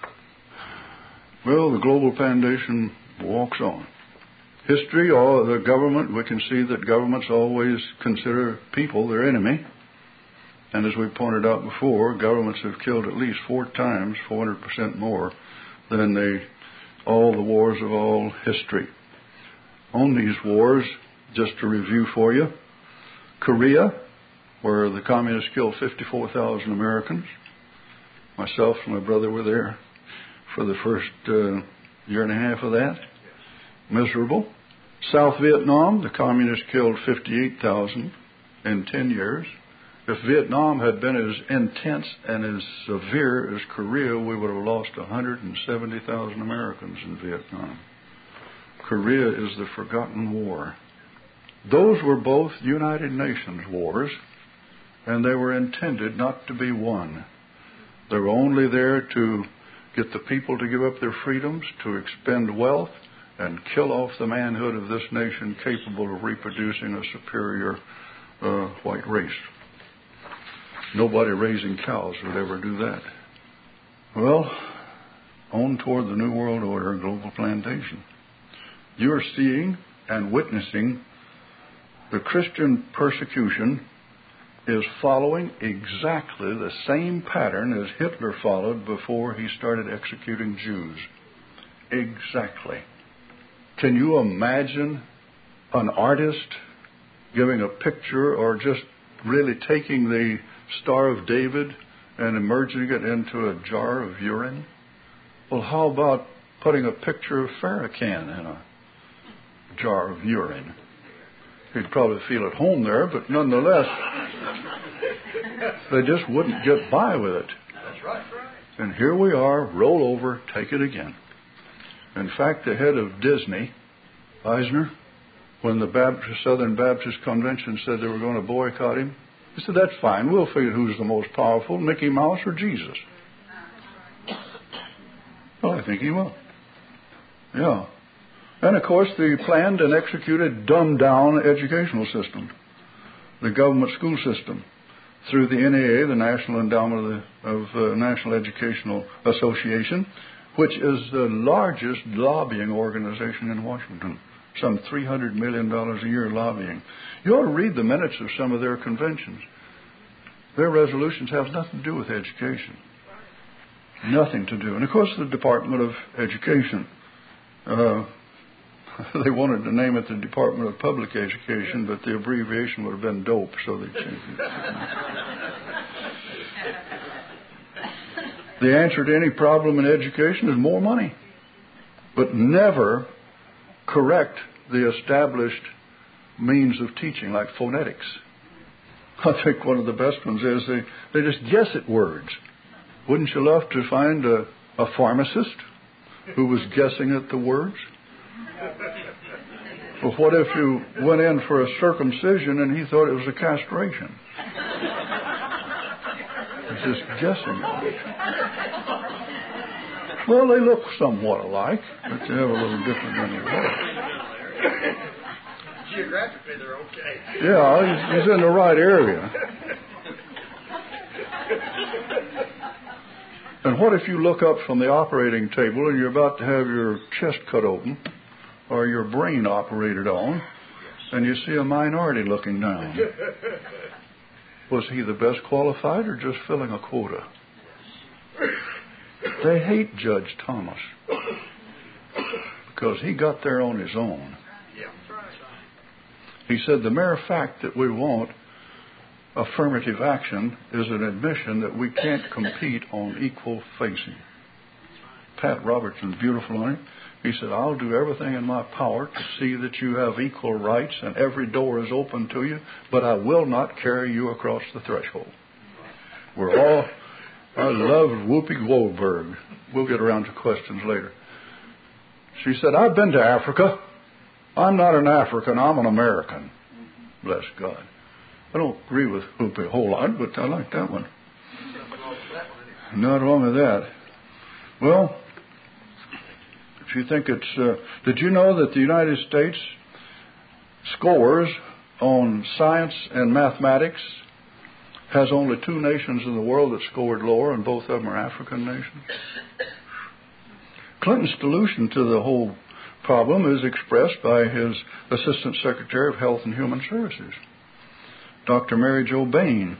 Well, the global foundation walks on. History or the government, we can see that governments always consider people their enemy. And as we pointed out before, governments have killed at least 4 times, 400% more than all the wars of all history. On these wars, just to review for you, Korea, where the communists killed 54,000 Americans. Myself and my brother were there for the first year and a half of that. Miserable. South Vietnam, the communists killed 58,000 in 10 years. If Vietnam had been as intense and as severe as Korea, we would have lost 170,000 Americans in Vietnam. Korea is the forgotten war. Those were both United Nations wars, and they were intended not to be won. They were only there to get the people to give up their freedoms, to expend wealth, and kill off the manhood of this nation capable of reproducing a superior white race. Nobody raising cows would ever do that. Well, on toward the New World Order, global plantation. You're seeing and witnessing the Christian persecution is following exactly the same pattern as Hitler followed before he started executing Jews. Exactly. Can you imagine an artist giving a picture or just really taking the Star of David and immerging it into a jar of urine? Well, how about putting a picture of Farrakhan in a jar of urine? He'd probably feel at home there, but nonetheless, they just wouldn't get by with it. That's right. And here we are, roll over, take it again. In fact, the head of Disney, Eisner, when the Southern Baptist Convention said they were going to boycott him, he said, that's fine. We'll figure who's the most powerful, Mickey Mouse or Jesus. Well, I think he will. Yeah. And, of course, the planned and executed dumbed-down educational system, the government school system, through the NEA, the National Endowment of National Educational Association, which is the largest lobbying organization in Washington, some $300 million a year lobbying. You ought to read the minutes of some of their conventions. Their resolutions have nothing to do with education. Nothing to do. And, of course, the Department of Education. They wanted to name it the Department of Public Education, but the abbreviation would have been DOPE, so they changed it. The answer to any problem in education is more money, but never correct the established means of teaching, like phonetics. I think one of the best ones is they just guess at words. Wouldn't you love to find a pharmacist who was guessing at the words? Well, what if you went in for a circumcision and he thought it was a castration? He's just guessing at it. Well, they look somewhat alike, but they have a little different than they look. Geographically, they're okay. Yeah, he's in the right area. And what if you look up from the operating table and you're about to have your chest cut open or your brain operated on, and you see a minority looking down? Was he the best qualified or just filling a quota? They hate Judge Thomas because he got there on his own. He said the mere fact that we want affirmative action is an admission that we can't compete on equal facing. Pat Robertson, beautiful on it. He said, I'll do everything in my power to see that you have equal rights and every door is open to you, but I will not carry you across the threshold. We're all I love Whoopi Goldberg. We'll get around to questions later. She said, I've been to Africa. I'm not an African, I'm an American. Bless God. I don't agree with Whoopi a whole lot, but I like that one. Not wrong with that. Well, if you think it's... did you know that the United States scores on science and mathematics has only 2 nations in the world that scored lower, and both of them are African nations? Clinton's solution to the whole problem is expressed by his Assistant Secretary of Health and Human Services, Dr. Mary Jo Bain.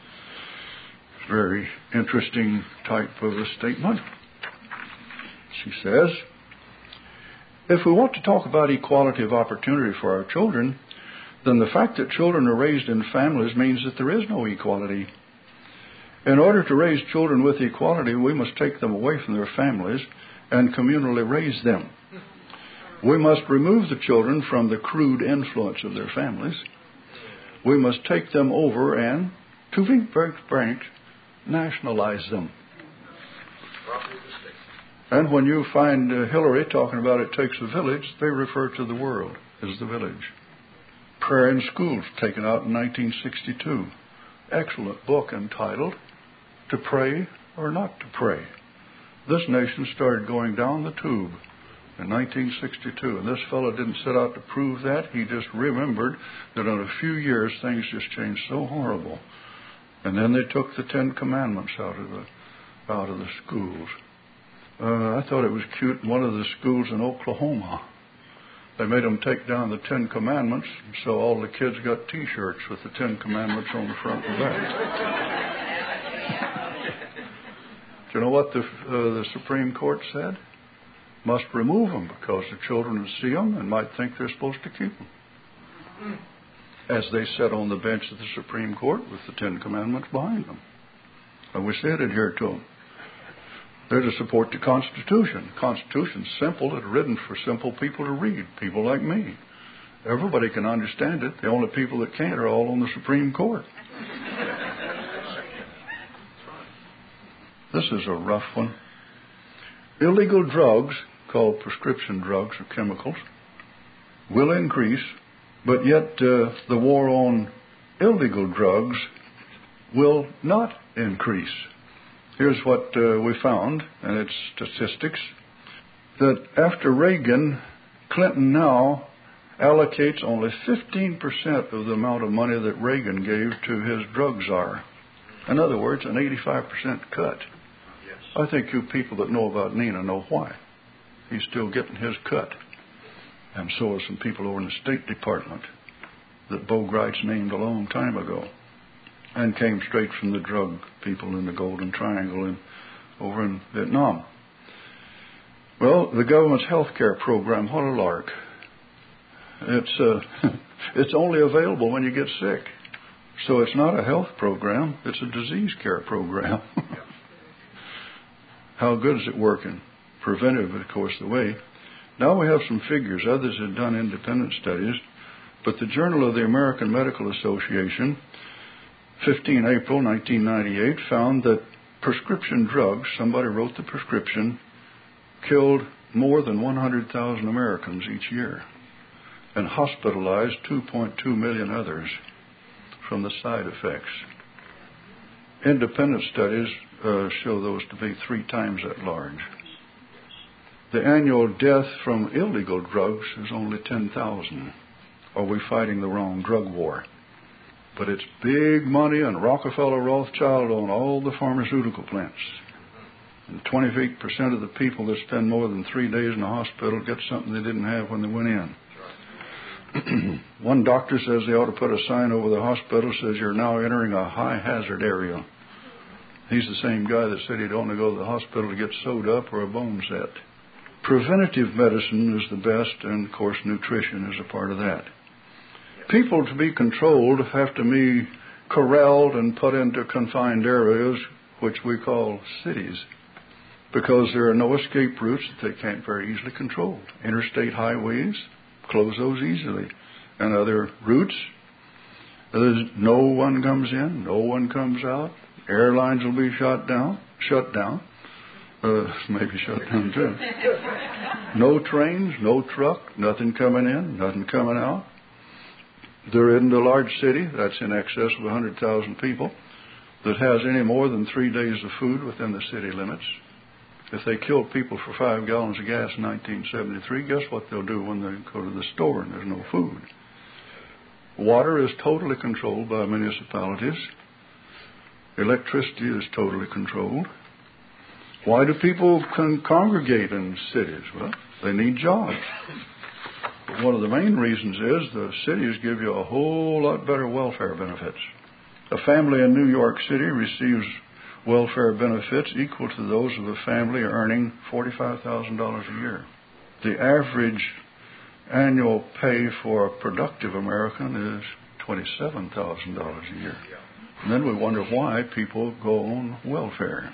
Very interesting type of a statement. She says, if we want to talk about equality of opportunity for our children, then the fact that children are raised in families means that there is no equality. In order to raise children with equality, we must take them away from their families and communally raise them. We must remove the children from the crude influence of their families. We must take them over and, to be very frank, nationalize them. And when you find Hillary talking about it takes a village, they refer to the world as the village. Prayer in Schools, taken out in 1962. Excellent book entitled To Pray or Not to Pray. This nation started going down the tube in 1962, and this fellow didn't set out to prove that. He just remembered that in a few years things just changed so horrible. And then they took the 10 Commandments out of the schools. I thought it was cute in one of the schools in Oklahoma. They made them take down the 10 Commandments, so all the kids got T-shirts with the 10 Commandments on the front and back. Do you know what the Supreme Court said? Must remove them because the children would see them and might think they're supposed to keep them. As they sat on the bench of the Supreme Court with the 10 Commandments behind them. And we said adhere to them. They're to support the Constitution. The Constitution's simple. It's written for simple people to read, people like me. Everybody can understand it. The only people that can't are all on the Supreme Court. This is a rough one. Illegal drugs, called prescription drugs or chemicals, will increase, but yet the war on illegal drugs will not increase. Here's what we found, and it's statistics, that after Reagan, Clinton now allocates only 15% of the amount of money that Reagan gave to his drug czar. In other words, an 85% cut. Yes. I think you people that know about Nina know why. He's still getting his cut. And so are some people over in the State Department that Bo Gritz named a long time ago and came straight from the drug people in the Golden Triangle and over in Vietnam. Well, the government's health care program, what a lark. It's only available when you get sick. So it's not a health program, it's a disease care program. How good is it working? Preventive, of course, the way. Now we have some figures. Others have done independent studies. But the Journal of the American Medical Association, 15 April 1998, found that prescription drugs, somebody wrote the prescription, killed more than 100,000 Americans each year and hospitalized 2.2 million others from the side effects. Independent studies show those to be 3 times that large. The annual death from illegal drugs is only 10,000. Are we fighting the wrong drug war? But it's big money and Rockefeller Rothschild on all the pharmaceutical plants. And 28% of the people that spend more than 3 days in the hospital get something they didn't have when they went in. One doctor says they ought to put a sign over the hospital that says you're now entering a high hazard area. He's the same guy that said he'd only go to the hospital to get sewed up or a bone set. Preventative medicine is the best, and of course nutrition is a part of that. People to be controlled have to be corralled and put into confined areas, which we call cities, because there are no escape routes that they can't very easily control. Interstate highways, close those easily. And other routes, no one comes in, no one comes out. Airlines will be shut down. Maybe shut down too. No trains, no truck, nothing coming in, nothing coming out. There isn't a large city that's in excess of 100,000 people that has any more than 3 days of food within the city limits. If they killed people for 5 gallons of gas in 1973, guess what they'll do when they go to the store and there's no food? Water is totally controlled by municipalities. Electricity is totally controlled. Why do people congregate in cities? Well, they need jobs. But one of the main reasons is the cities give you a whole lot better welfare benefits. A family in New York City receives welfare benefits equal to those of a family earning $45,000 a year. The average annual pay for a productive American is $27,000 a year. And then we wonder why people go on welfare.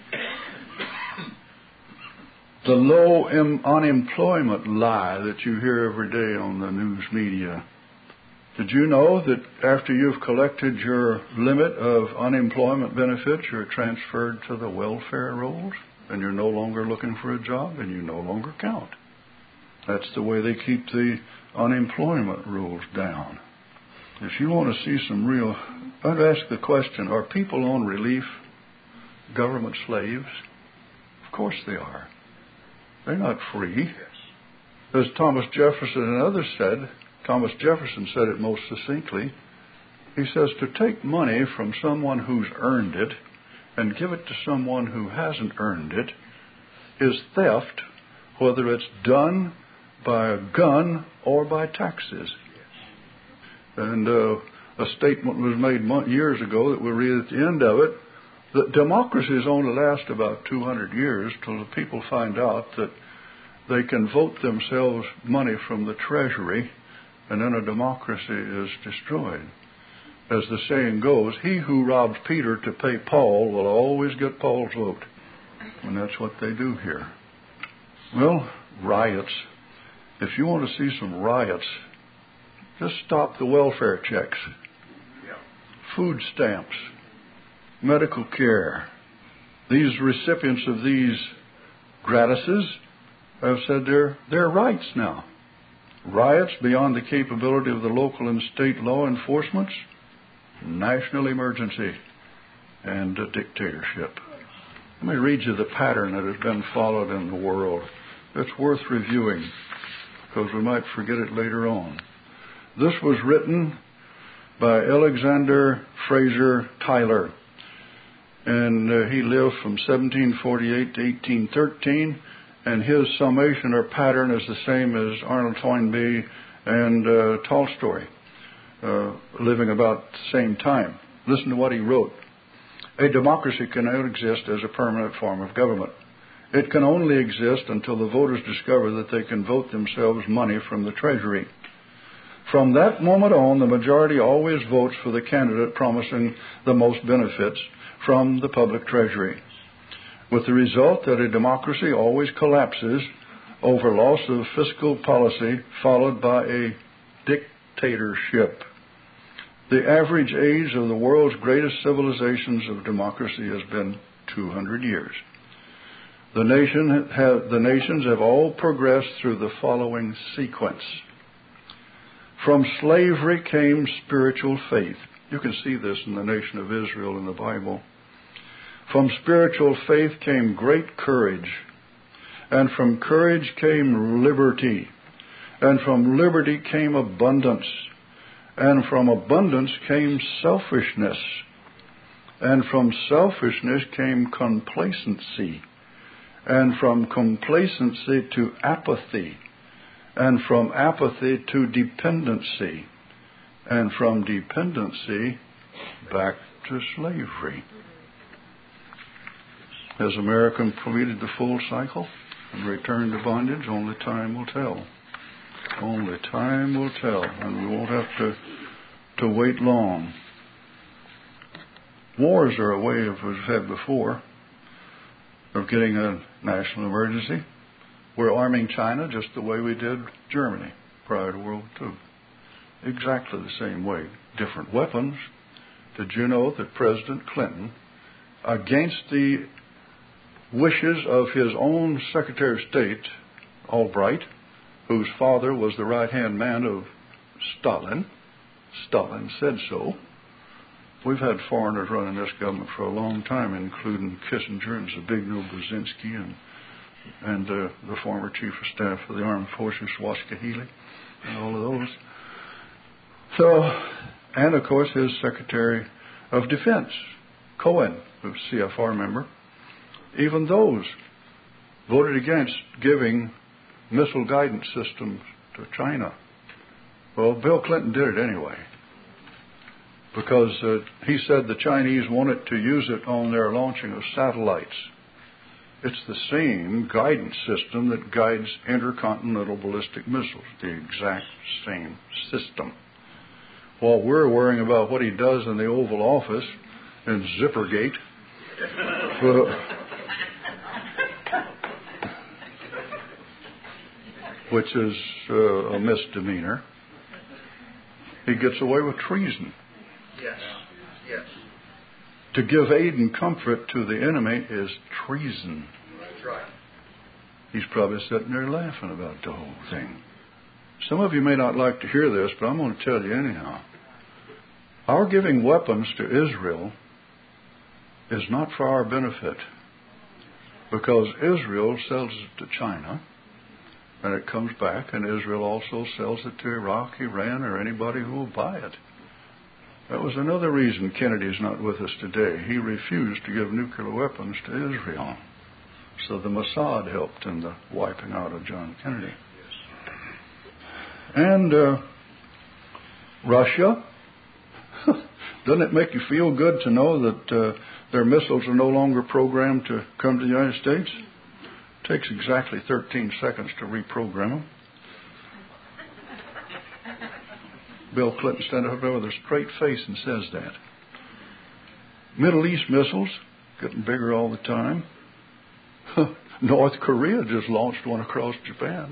The low unemployment lie that you hear every day on the news media. Did you know that after you've collected your limit of unemployment benefits, you're transferred to the welfare rolls, and you're no longer looking for a job, and you no longer count? That's the way they keep the unemployment rules down. If you want to see some real... I'd ask the question, are people on relief government slaves? Of course they are. They're not free. As Thomas Jefferson and others said, Thomas Jefferson said it most succinctly. He says, to take money from someone who's earned it and give it to someone who hasn't earned it is theft, whether it's done by a gun or by taxes. And a statement was made years ago that we'll read at the end of it, that democracies only last about 200 years till the people find out that they can vote themselves money from the treasury, and then a democracy is destroyed. As the saying goes, he who robs Peter to pay Paul will always get Paul's vote. And that's what they do here. Well, riots. If you want to see some riots, just stop the welfare checks, food stamps, medical care. These recipients of these gratuities have said they're rights now. Riots beyond the capability of the local and state law enforcements, national emergency, and a dictatorship. Let me read you the pattern that has been followed in the world. It's worth reviewing because we might forget it later on. This was written by Alexander Fraser Tyler, and he lived from 1748 to 1813, and his summation or pattern is the same as Arnold Toynbee and Tolstoy, living about the same time. Listen to what he wrote. A democracy cannot exist as a permanent form of government. It can only exist until the voters discover that they can vote themselves money from the treasury. From that moment on, the majority always votes for the candidate promising the most benefits from the public treasury, with the result that a democracy always collapses over loss of fiscal policy followed by a dictatorship. The average age of the world's greatest civilizations of democracy has been 200 years. The nations have all progressed through the following sequence. From slavery came spiritual faith. You can see this in the nation of Israel in the Bible. From spiritual faith came great courage, and from courage came liberty, and from liberty came abundance, and from abundance came selfishness, and from selfishness came complacency, and from complacency to apathy, and from apathy to dependency, and from dependency back to slavery. Has America completed the full cycle and returned to bondage? Only time will tell. Only time will tell, and we won't have to wait long. Wars are a way, as we've had before, of getting a national emergency. We're arming China just the way we did Germany prior to World War II. Exactly the same way. Different weapons. Did you know that President Clinton against the wishes of his own Secretary of State, Albright, whose father was the right-hand man of Stalin. Stalin said so. We've had foreigners running this government for a long time, including Kissinger and Zbigniew Brzezinski and the former Chief of Staff of the Armed Forces, Waska Healy, and all of those. So, and of course his Secretary of Defense, Cohen, who's a CFR member, even those voted against giving missile guidance systems to China. Well, Bill Clinton did it anyway, because he said the Chinese wanted to use it on their launching of satellites. It's the same guidance system that guides intercontinental ballistic missiles, the exact same system. While we're worrying about what he does in the Oval Office in Zippergate, which is a misdemeanor, he gets away with treason. Yes. Yes. To give aid and comfort to the enemy is treason. That's right. He's probably sitting there laughing about the whole thing. Some of you may not like to hear this, but I'm going to tell you anyhow. Our giving weapons to Israel is not for our benefit, because Israel sells it to China, and it comes back, and Israel also sells it to Iraq, Iran, or anybody who will buy it. That was another reason Kennedy's not with us today. He refused to give nuclear weapons to Israel. So the Mossad helped in the wiping out of John Kennedy. And Russia, doesn't it make you feel good to know that their missiles are no longer programmed to come to the United States? It takes exactly 13 seconds to reprogram them. Bill Clinton stands up there with a straight face and says that. Middle East missiles, getting bigger all the time. North Korea just launched one across Japan.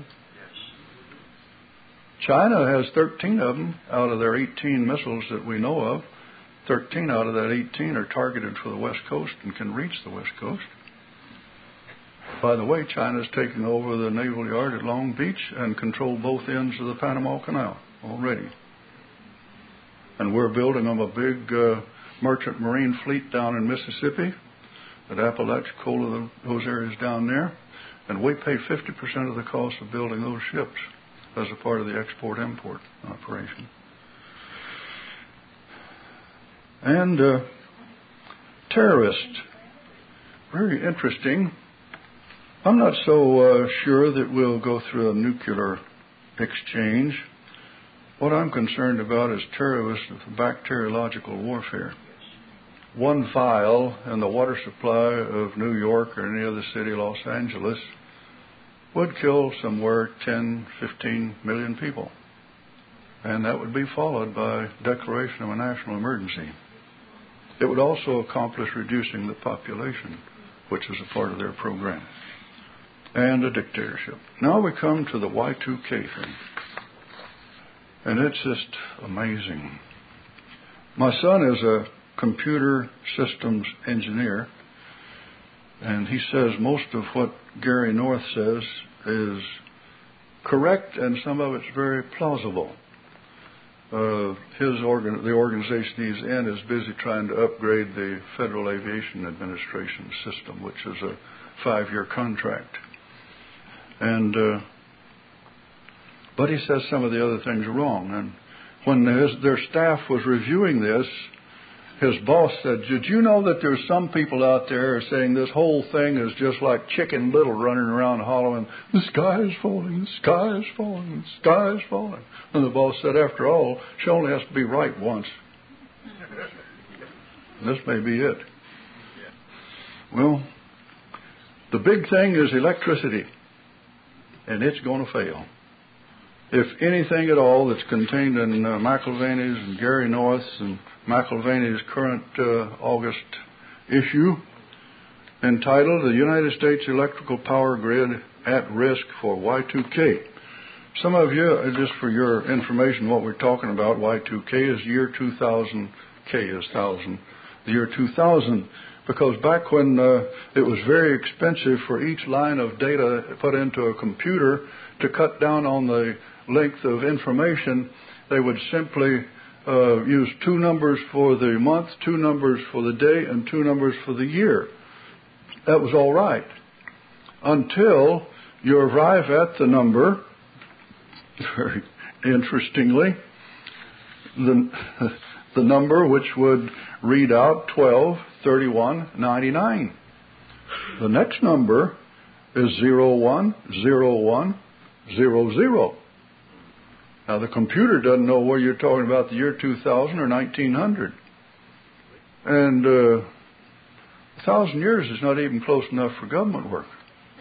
China has 13 of them out of their 18 missiles that we know of. 13 out of that 18 are targeted for the West Coast and can reach the West Coast. By the way, China's taking over the Naval Yard at Long Beach and control both ends of the Panama Canal already. And we're building them a big merchant marine fleet down in Mississippi, at Apalachicola, those areas down there. And we pay 50% of the cost of building those ships as a part of the export-import operation. And terrorists, very interesting. I'm not so sure that we'll go through a nuclear exchange. What I'm concerned about is terrorists with bacteriological warfare. One vial in the water supply of New York or any other city, Los Angeles, would kill somewhere 10, 15 million people. And that would be followed by declaration of a national emergency. It would also accomplish reducing the population, which is a part of their program, and a dictatorship. Now we come to the Y2K thing. And it's just amazing. My son is a computer systems engineer, and he says most of what Gary North says is correct, and some of it's very plausible. The organization he's in is busy trying to upgrade the Federal Aviation Administration system, which is a 5-year contract. And but he says some of the other things are wrong. And when their staff was reviewing this, his boss said, "Did you know that there's some people out there saying this whole thing is just like Chicken Little running around hollering, 'The sky is falling, the sky is falling, the sky is falling.'" And the boss said, "After all, she only has to be right once." And this may be it. Well, the big thing is electricity, and it's going to fail. If anything at all that's contained in McIlvaney's and Gary North's and McIlvaney's current August issue, entitled "The United States Electrical Power Grid at Risk for Y2K." Some of you, just for your information, what we're talking about, Y2K is year 2000, K is 1,000. The year 2000 Because back when it was very expensive for each line of data put into a computer to cut down on the length of information, they would simply use 2 numbers for the month, 2 numbers for the day, and 2 numbers for the year. That was all right. Until you arrive at the number, very interestingly, the number which would read out 123199. The next number is 010100. Now the computer doesn't know whether you're talking about the year 2000 or 1900. And 1,000 years is not even close enough for government work.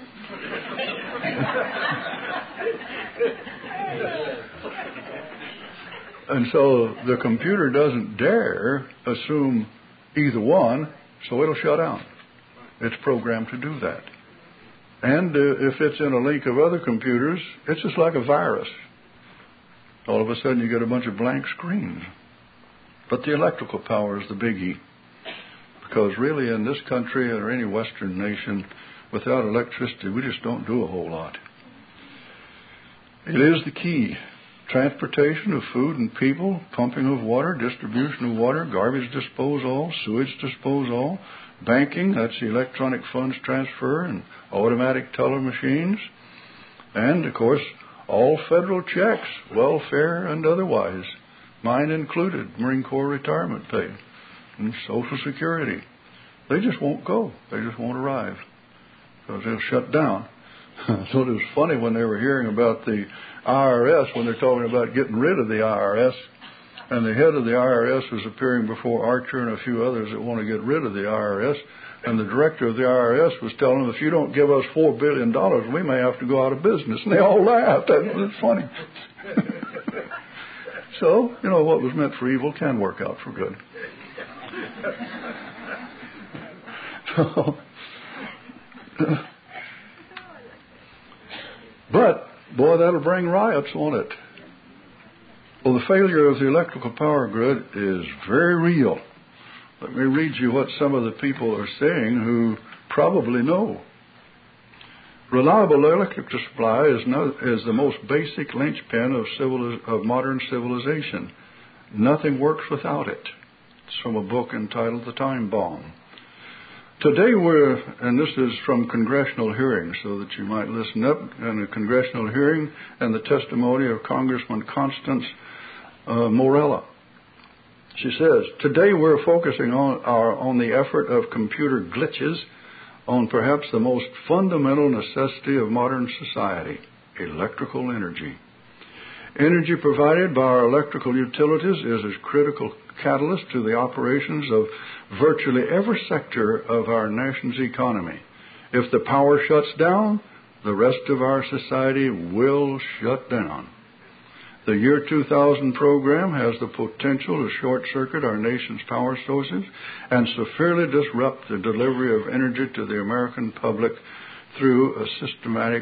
And so the computer doesn't dare assume either one, so it'll shut down. It's programmed to do that. And if it's in a link of other computers, it's just like a virus. All of a sudden you get a bunch of blank screens. But the electrical power is the biggie. Because really in this country or any Western nation, without electricity, we just don't do a whole lot. It is the key. Transportation of food and people, pumping of water, distribution of water, garbage disposal, sewage disposal, banking, that's electronic funds transfer and automatic teller machines, and, of course, all federal checks, welfare and otherwise, mine included, Marine Corps retirement pay, and Social Security. They just won't go. They just won't arrive because they'll shut down. So it was funny when they were hearing about the IRS, when they're talking about getting rid of the IRS, and the head of the IRS was appearing before Archer and a few others that want to get rid of the IRS, and the director of the IRS was telling them, if you don't give us $4 billion, we may have to go out of business. And they all laughed. That was funny. So, what was meant for evil can work out for good. But, boy, that'll bring riots, won't it? Well, the failure of the electrical power grid is very real. Let me read you what some of the people are saying who probably know. Reliable electric supply is the most basic linchpin of modern civilization. Nothing works without it. It's from a book entitled The Time Bomb. Today and this is from congressional hearings, so that you might listen up, and a congressional hearing and the testimony of Congressman Constance Morella. She says, today we're focusing on the effort of computer glitches on perhaps the most fundamental necessity of modern society, electrical energy. Energy provided by our electrical utilities is a critical catalyst to the operations of virtually every sector of our nation's economy. If the power shuts down, the rest of our society will shut down. The Year 2000 program has the potential to short-circuit our nation's power sources and severely disrupt the delivery of energy to the American public through a systematic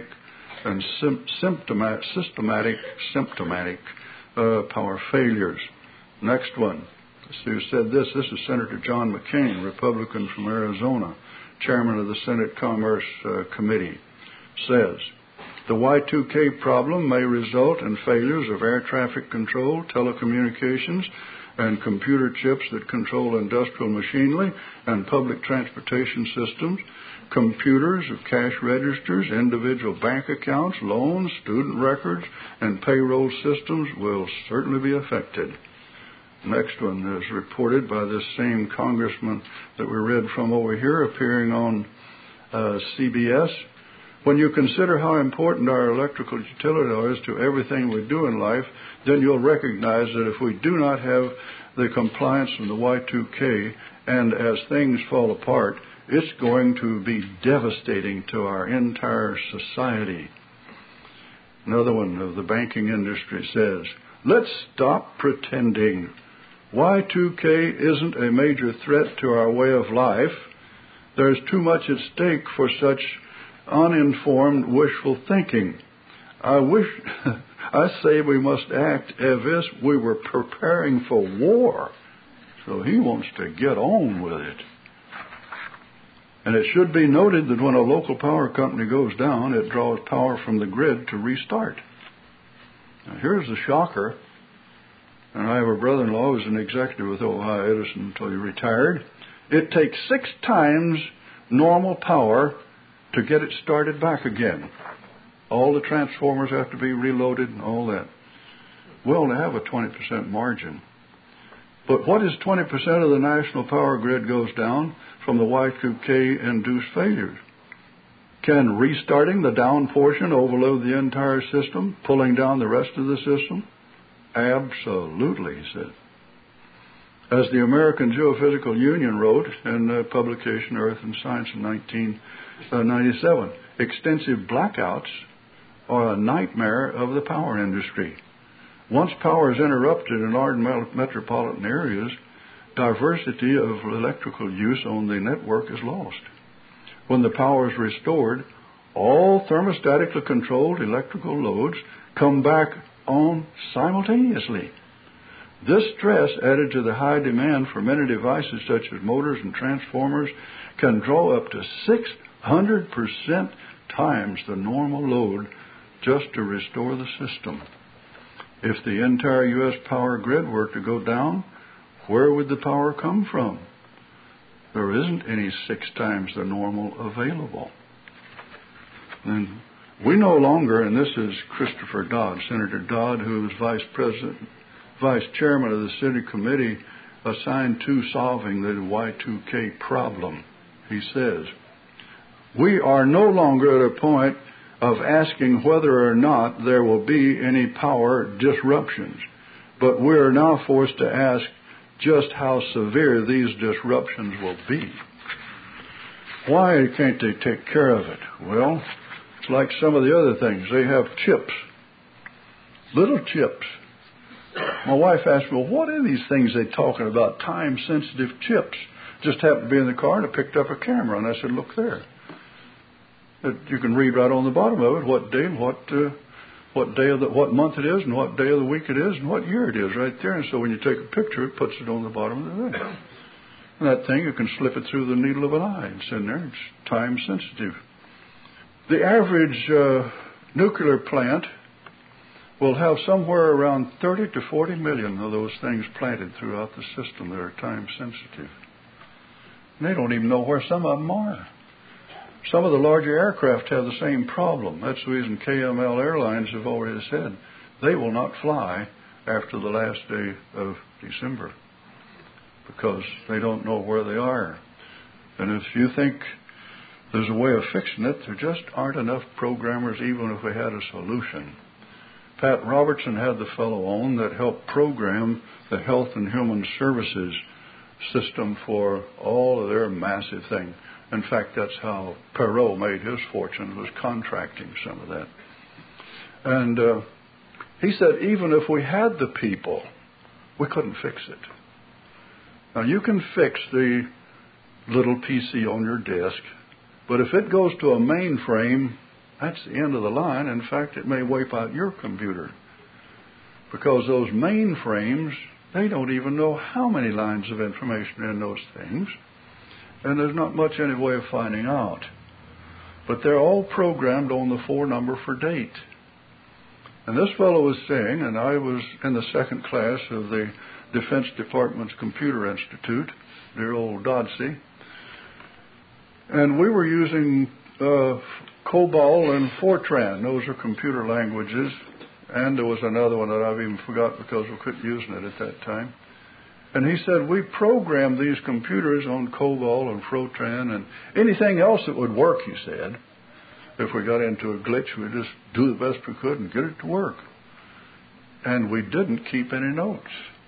power failures. Next one. Who said this? This is Senator John McCain, Republican from Arizona, chairman of the Senate Commerce Committee, says, the Y2K problem may result in failures of air traffic control, telecommunications, and computer chips that control industrial machinery and public transportation systems. Computers of cash registers, individual bank accounts, loans, student records, and payroll systems will certainly be affected. Next one is reported by this same congressman that we read from over here, appearing on CBS. When you consider how important our electrical utility is to everything we do in life, then you'll recognize that if we do not have the compliance from the Y2K, and as things fall apart, it's going to be devastating to our entire society. Another one of the banking industry says, let's stop pretending. Y2K isn't a major threat to our way of life. There's too much at stake for such uninformed, wishful thinking. I say we must act as if we were preparing for war. So he wants to get on with it. And it should be noted that when a local power company goes down, it draws power from the grid to restart. Now, here's the shocker. And I have a brother-in-law who's an executive with Ohio Edison until he retired. It takes 6 times normal power to get it started back again. All the transformers have to be reloaded and all that. We only have a 20% margin. But what is 20% of the national power grid goes down from the Y2K-induced failures? Can restarting the down portion overload the entire system, pulling down the rest of the system? Absolutely, he said. As the American Geophysical Union wrote in the publication Earth and Science in 1997, extensive blackouts are a nightmare of the power industry. Once power is interrupted in large metropolitan areas, diversity of electrical use on the network is lost. When the power is restored, all thermostatically controlled electrical loads come back on simultaneously. This stress, added to the high demand for many devices such as motors and transformers, can draw up to 600% times the normal load just to restore the system. If the entire U.S. power grid were to go down, where would the power come from? There isn't any 6 times the normal available. And we no longer, and this is Christopher Dodd, Senator Dodd, who is vice chairman of the city committee assigned to solving the Y2K problem. He says, we are no longer at a point of asking whether or not there will be any power disruptions, but we are now forced to ask just how severe these disruptions will be. Why can't they take care of it? Well, it's like some of the other things. They have chips, little chips. My wife asked me, well, what are these things they're talking about, time-sensitive chips? Just happened to be in the car, and I picked up a camera, and I said, look there. You can read right on the bottom of it what day and what month it is, and what day of the week it is, and what year it is right there. And so when you take a picture, it puts it on the bottom of the thing. And that thing, you can slip it through the needle of an eye. It's in there. It's time sensitive. The average nuclear plant will have somewhere around 30 to 40 million of those things planted throughout the system that are time sensitive. And they don't even know where some of them are. Some of the larger aircraft have the same problem. That's the reason KML Airlines have already said they will not fly after the last day of December because they don't know where they are. And if you think there's a way of fixing it, there just aren't enough programmers even if we had a solution. Pat Robertson had the fellow on that helped program the Health and Human Services system for all of their massive thing. In fact, that's how Perot made his fortune, was contracting some of that. And he said even if we had the people, we couldn't fix it. Now, you can fix the little PC on your desk, but if it goes to a mainframe, that's the end of the line. In fact, it may wipe out your computer because those mainframes, they don't even know how many lines of information are in those things. And there's not much any way of finding out. But they're all programmed on the 4 number for date. And this fellow was saying, and I was in the second class of the Defense Department's Computer Institute, dear old Dodsey, and we were using COBOL and Fortran. Those are computer languages. And there was another one that I've even forgot because we quit using it at that time. And he said, we programmed these computers on COBOL and Fortran and anything else that would work, he said. If we got into a glitch, we'd just do the best we could and get it to work. And we didn't keep any notes.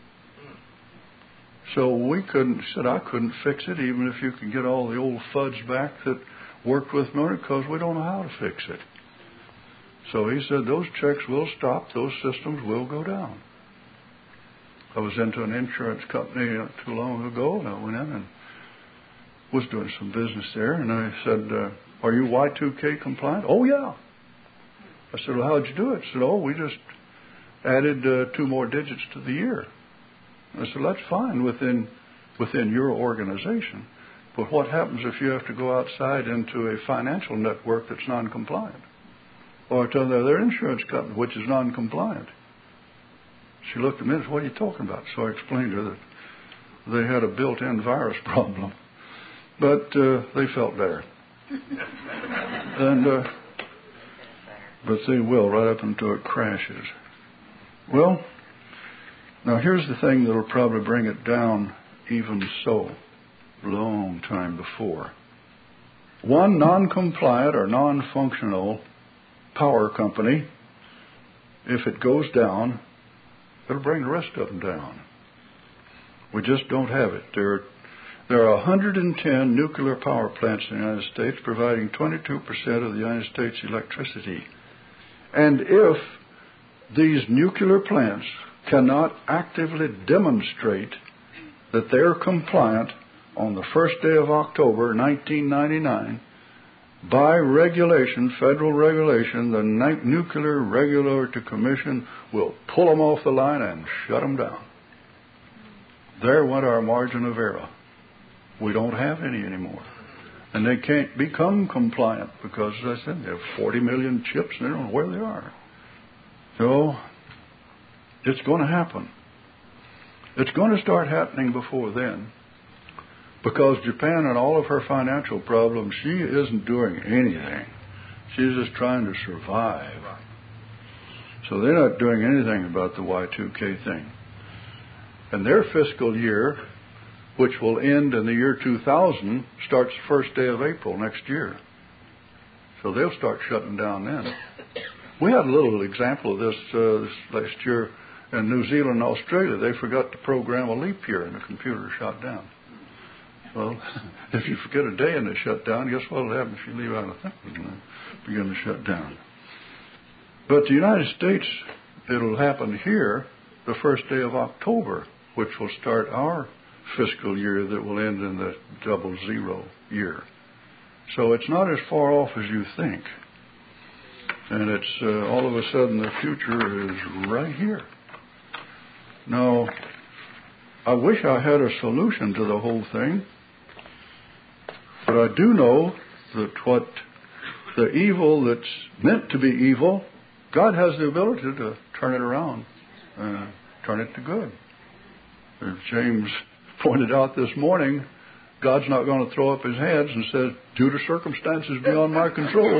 So we couldn't, he said, I couldn't fix it even if you could get all the old fudge back that worked with me on it because we don't know how to fix it. So he said, those checks will stop, those systems will go down. I was into an insurance company not too long ago, and I went in and was doing some business there, and I said, are you Y2K compliant? Oh, yeah. I said, well, how'd you do it? He said, oh, we just added 2 more digits to the year. I said, that's fine within your organization, But what happens if you have to go outside into a financial network that's non-compliant? Or to their insurance company, which is non-compliant? She looked at me and said, "What are you talking about?" So I explained to her that they had a built-in virus problem. But they felt better. But they will right up until it crashes. Well, now here's the thing that will probably bring it down even so, long time before. One non-compliant or non-functional power company, if it goes down, it'll bring the rest of them down. We just don't have it. There are 110 nuclear power plants in the United States providing 22% of the United States electricity. And if these nuclear plants cannot actively demonstrate that they're compliant on the first day of October 1999, by regulation, federal regulation, the Nuclear Regulatory Commission will pull them off the line and shut them down. There went our margin of error. We don't have any anymore. And they can't become compliant because, as I said, they have 40 million chips and they don't know where they are. So, it's going to happen. It's going to start happening before then. Because Japan and all of her financial problems, she isn't doing anything. She's just trying to survive. So they're not doing anything about the Y2K thing. And their fiscal year, which will end in the year 2000, starts the first day of April next year. So they'll start shutting down then. We had a little example of this last year in New Zealand and Australia. They forgot to program a leap year and the computer shut down. Well, if you forget a day and they shut down, guess what will happen if you leave out a thing and begin to shut down? But the United States, it'll happen here the first day of October, which will start our fiscal year that will end in the 00 year. So it's not as far off as you think. And it's all of a sudden the future is right here. Now, I wish I had a solution to the whole thing. But I do know that what the evil that's meant to be evil, God has the ability to turn it around and turn it to good. As James pointed out this morning, God's not going to throw up his hands and say, due to circumstances beyond my control.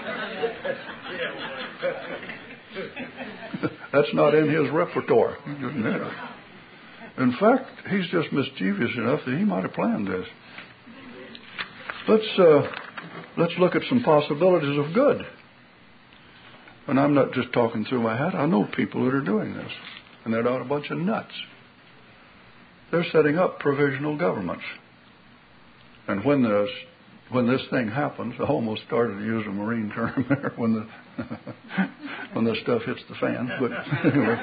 That's not in his repertoire. In fact, he's just mischievous enough that he might have planned this. Let's look at some possibilities of good. And I'm not just talking through my hat. I know people that are doing this. And they're not a bunch of nuts. They're setting up provisional governments. And when this thing happens, I almost started to use a Marine term there when the stuff hits the fan. But anyway.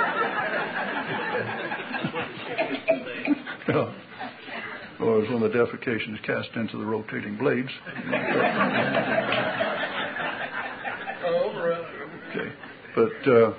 Yeah. Or as when the defecation is cast into the rotating blades. Okay. But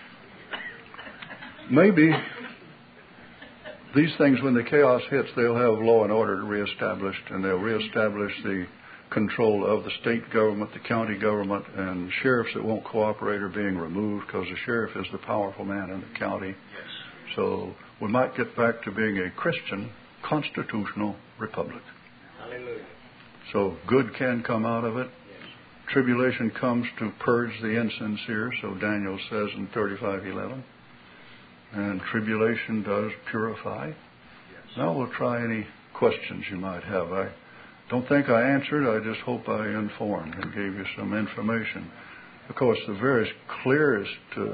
maybe these things, when the chaos hits, they'll have law and order reestablished, and they'll reestablish the control of the state government, the county government, and sheriffs that won't cooperate are being removed because the sheriff is the powerful man in the county. Yes. So we might get back to being a Christian constitutional republic. Hallelujah. So good can come out of it. Yes. Tribulation comes to purge the insincere, so Daniel says in 35:11. And tribulation does purify. Yes. Now we'll try any questions you might have. I don't think I answered. I just hope I informed and gave you some information. Of course, the very clearest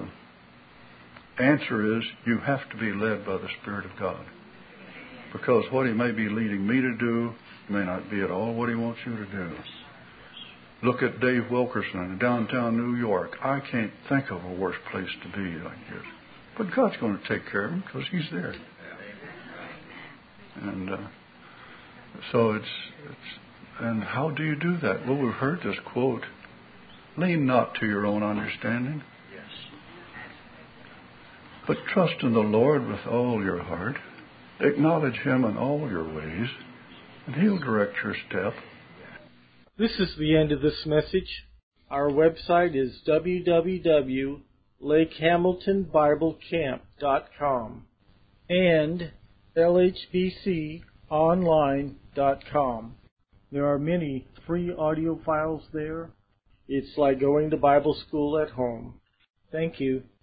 answer is you have to be led by the Spirit of God. Because what he may be leading me to do may not be at all what he wants you to do. Look at Dave Wilkerson in downtown New York. I can't think of a worse place to be like this. But God's going to take care of him because he's there. And so and how do you do that? Well, we've heard this quote, lean not to your own understanding, but trust in the Lord with all your heart. Acknowledge him in all your ways, And He'll direct your step. This is the end of this message. Our website is www.lakehamiltonbiblecamp.com and lhbconline.com. There are many free audio files there. It's like going to Bible school at home. Thank you.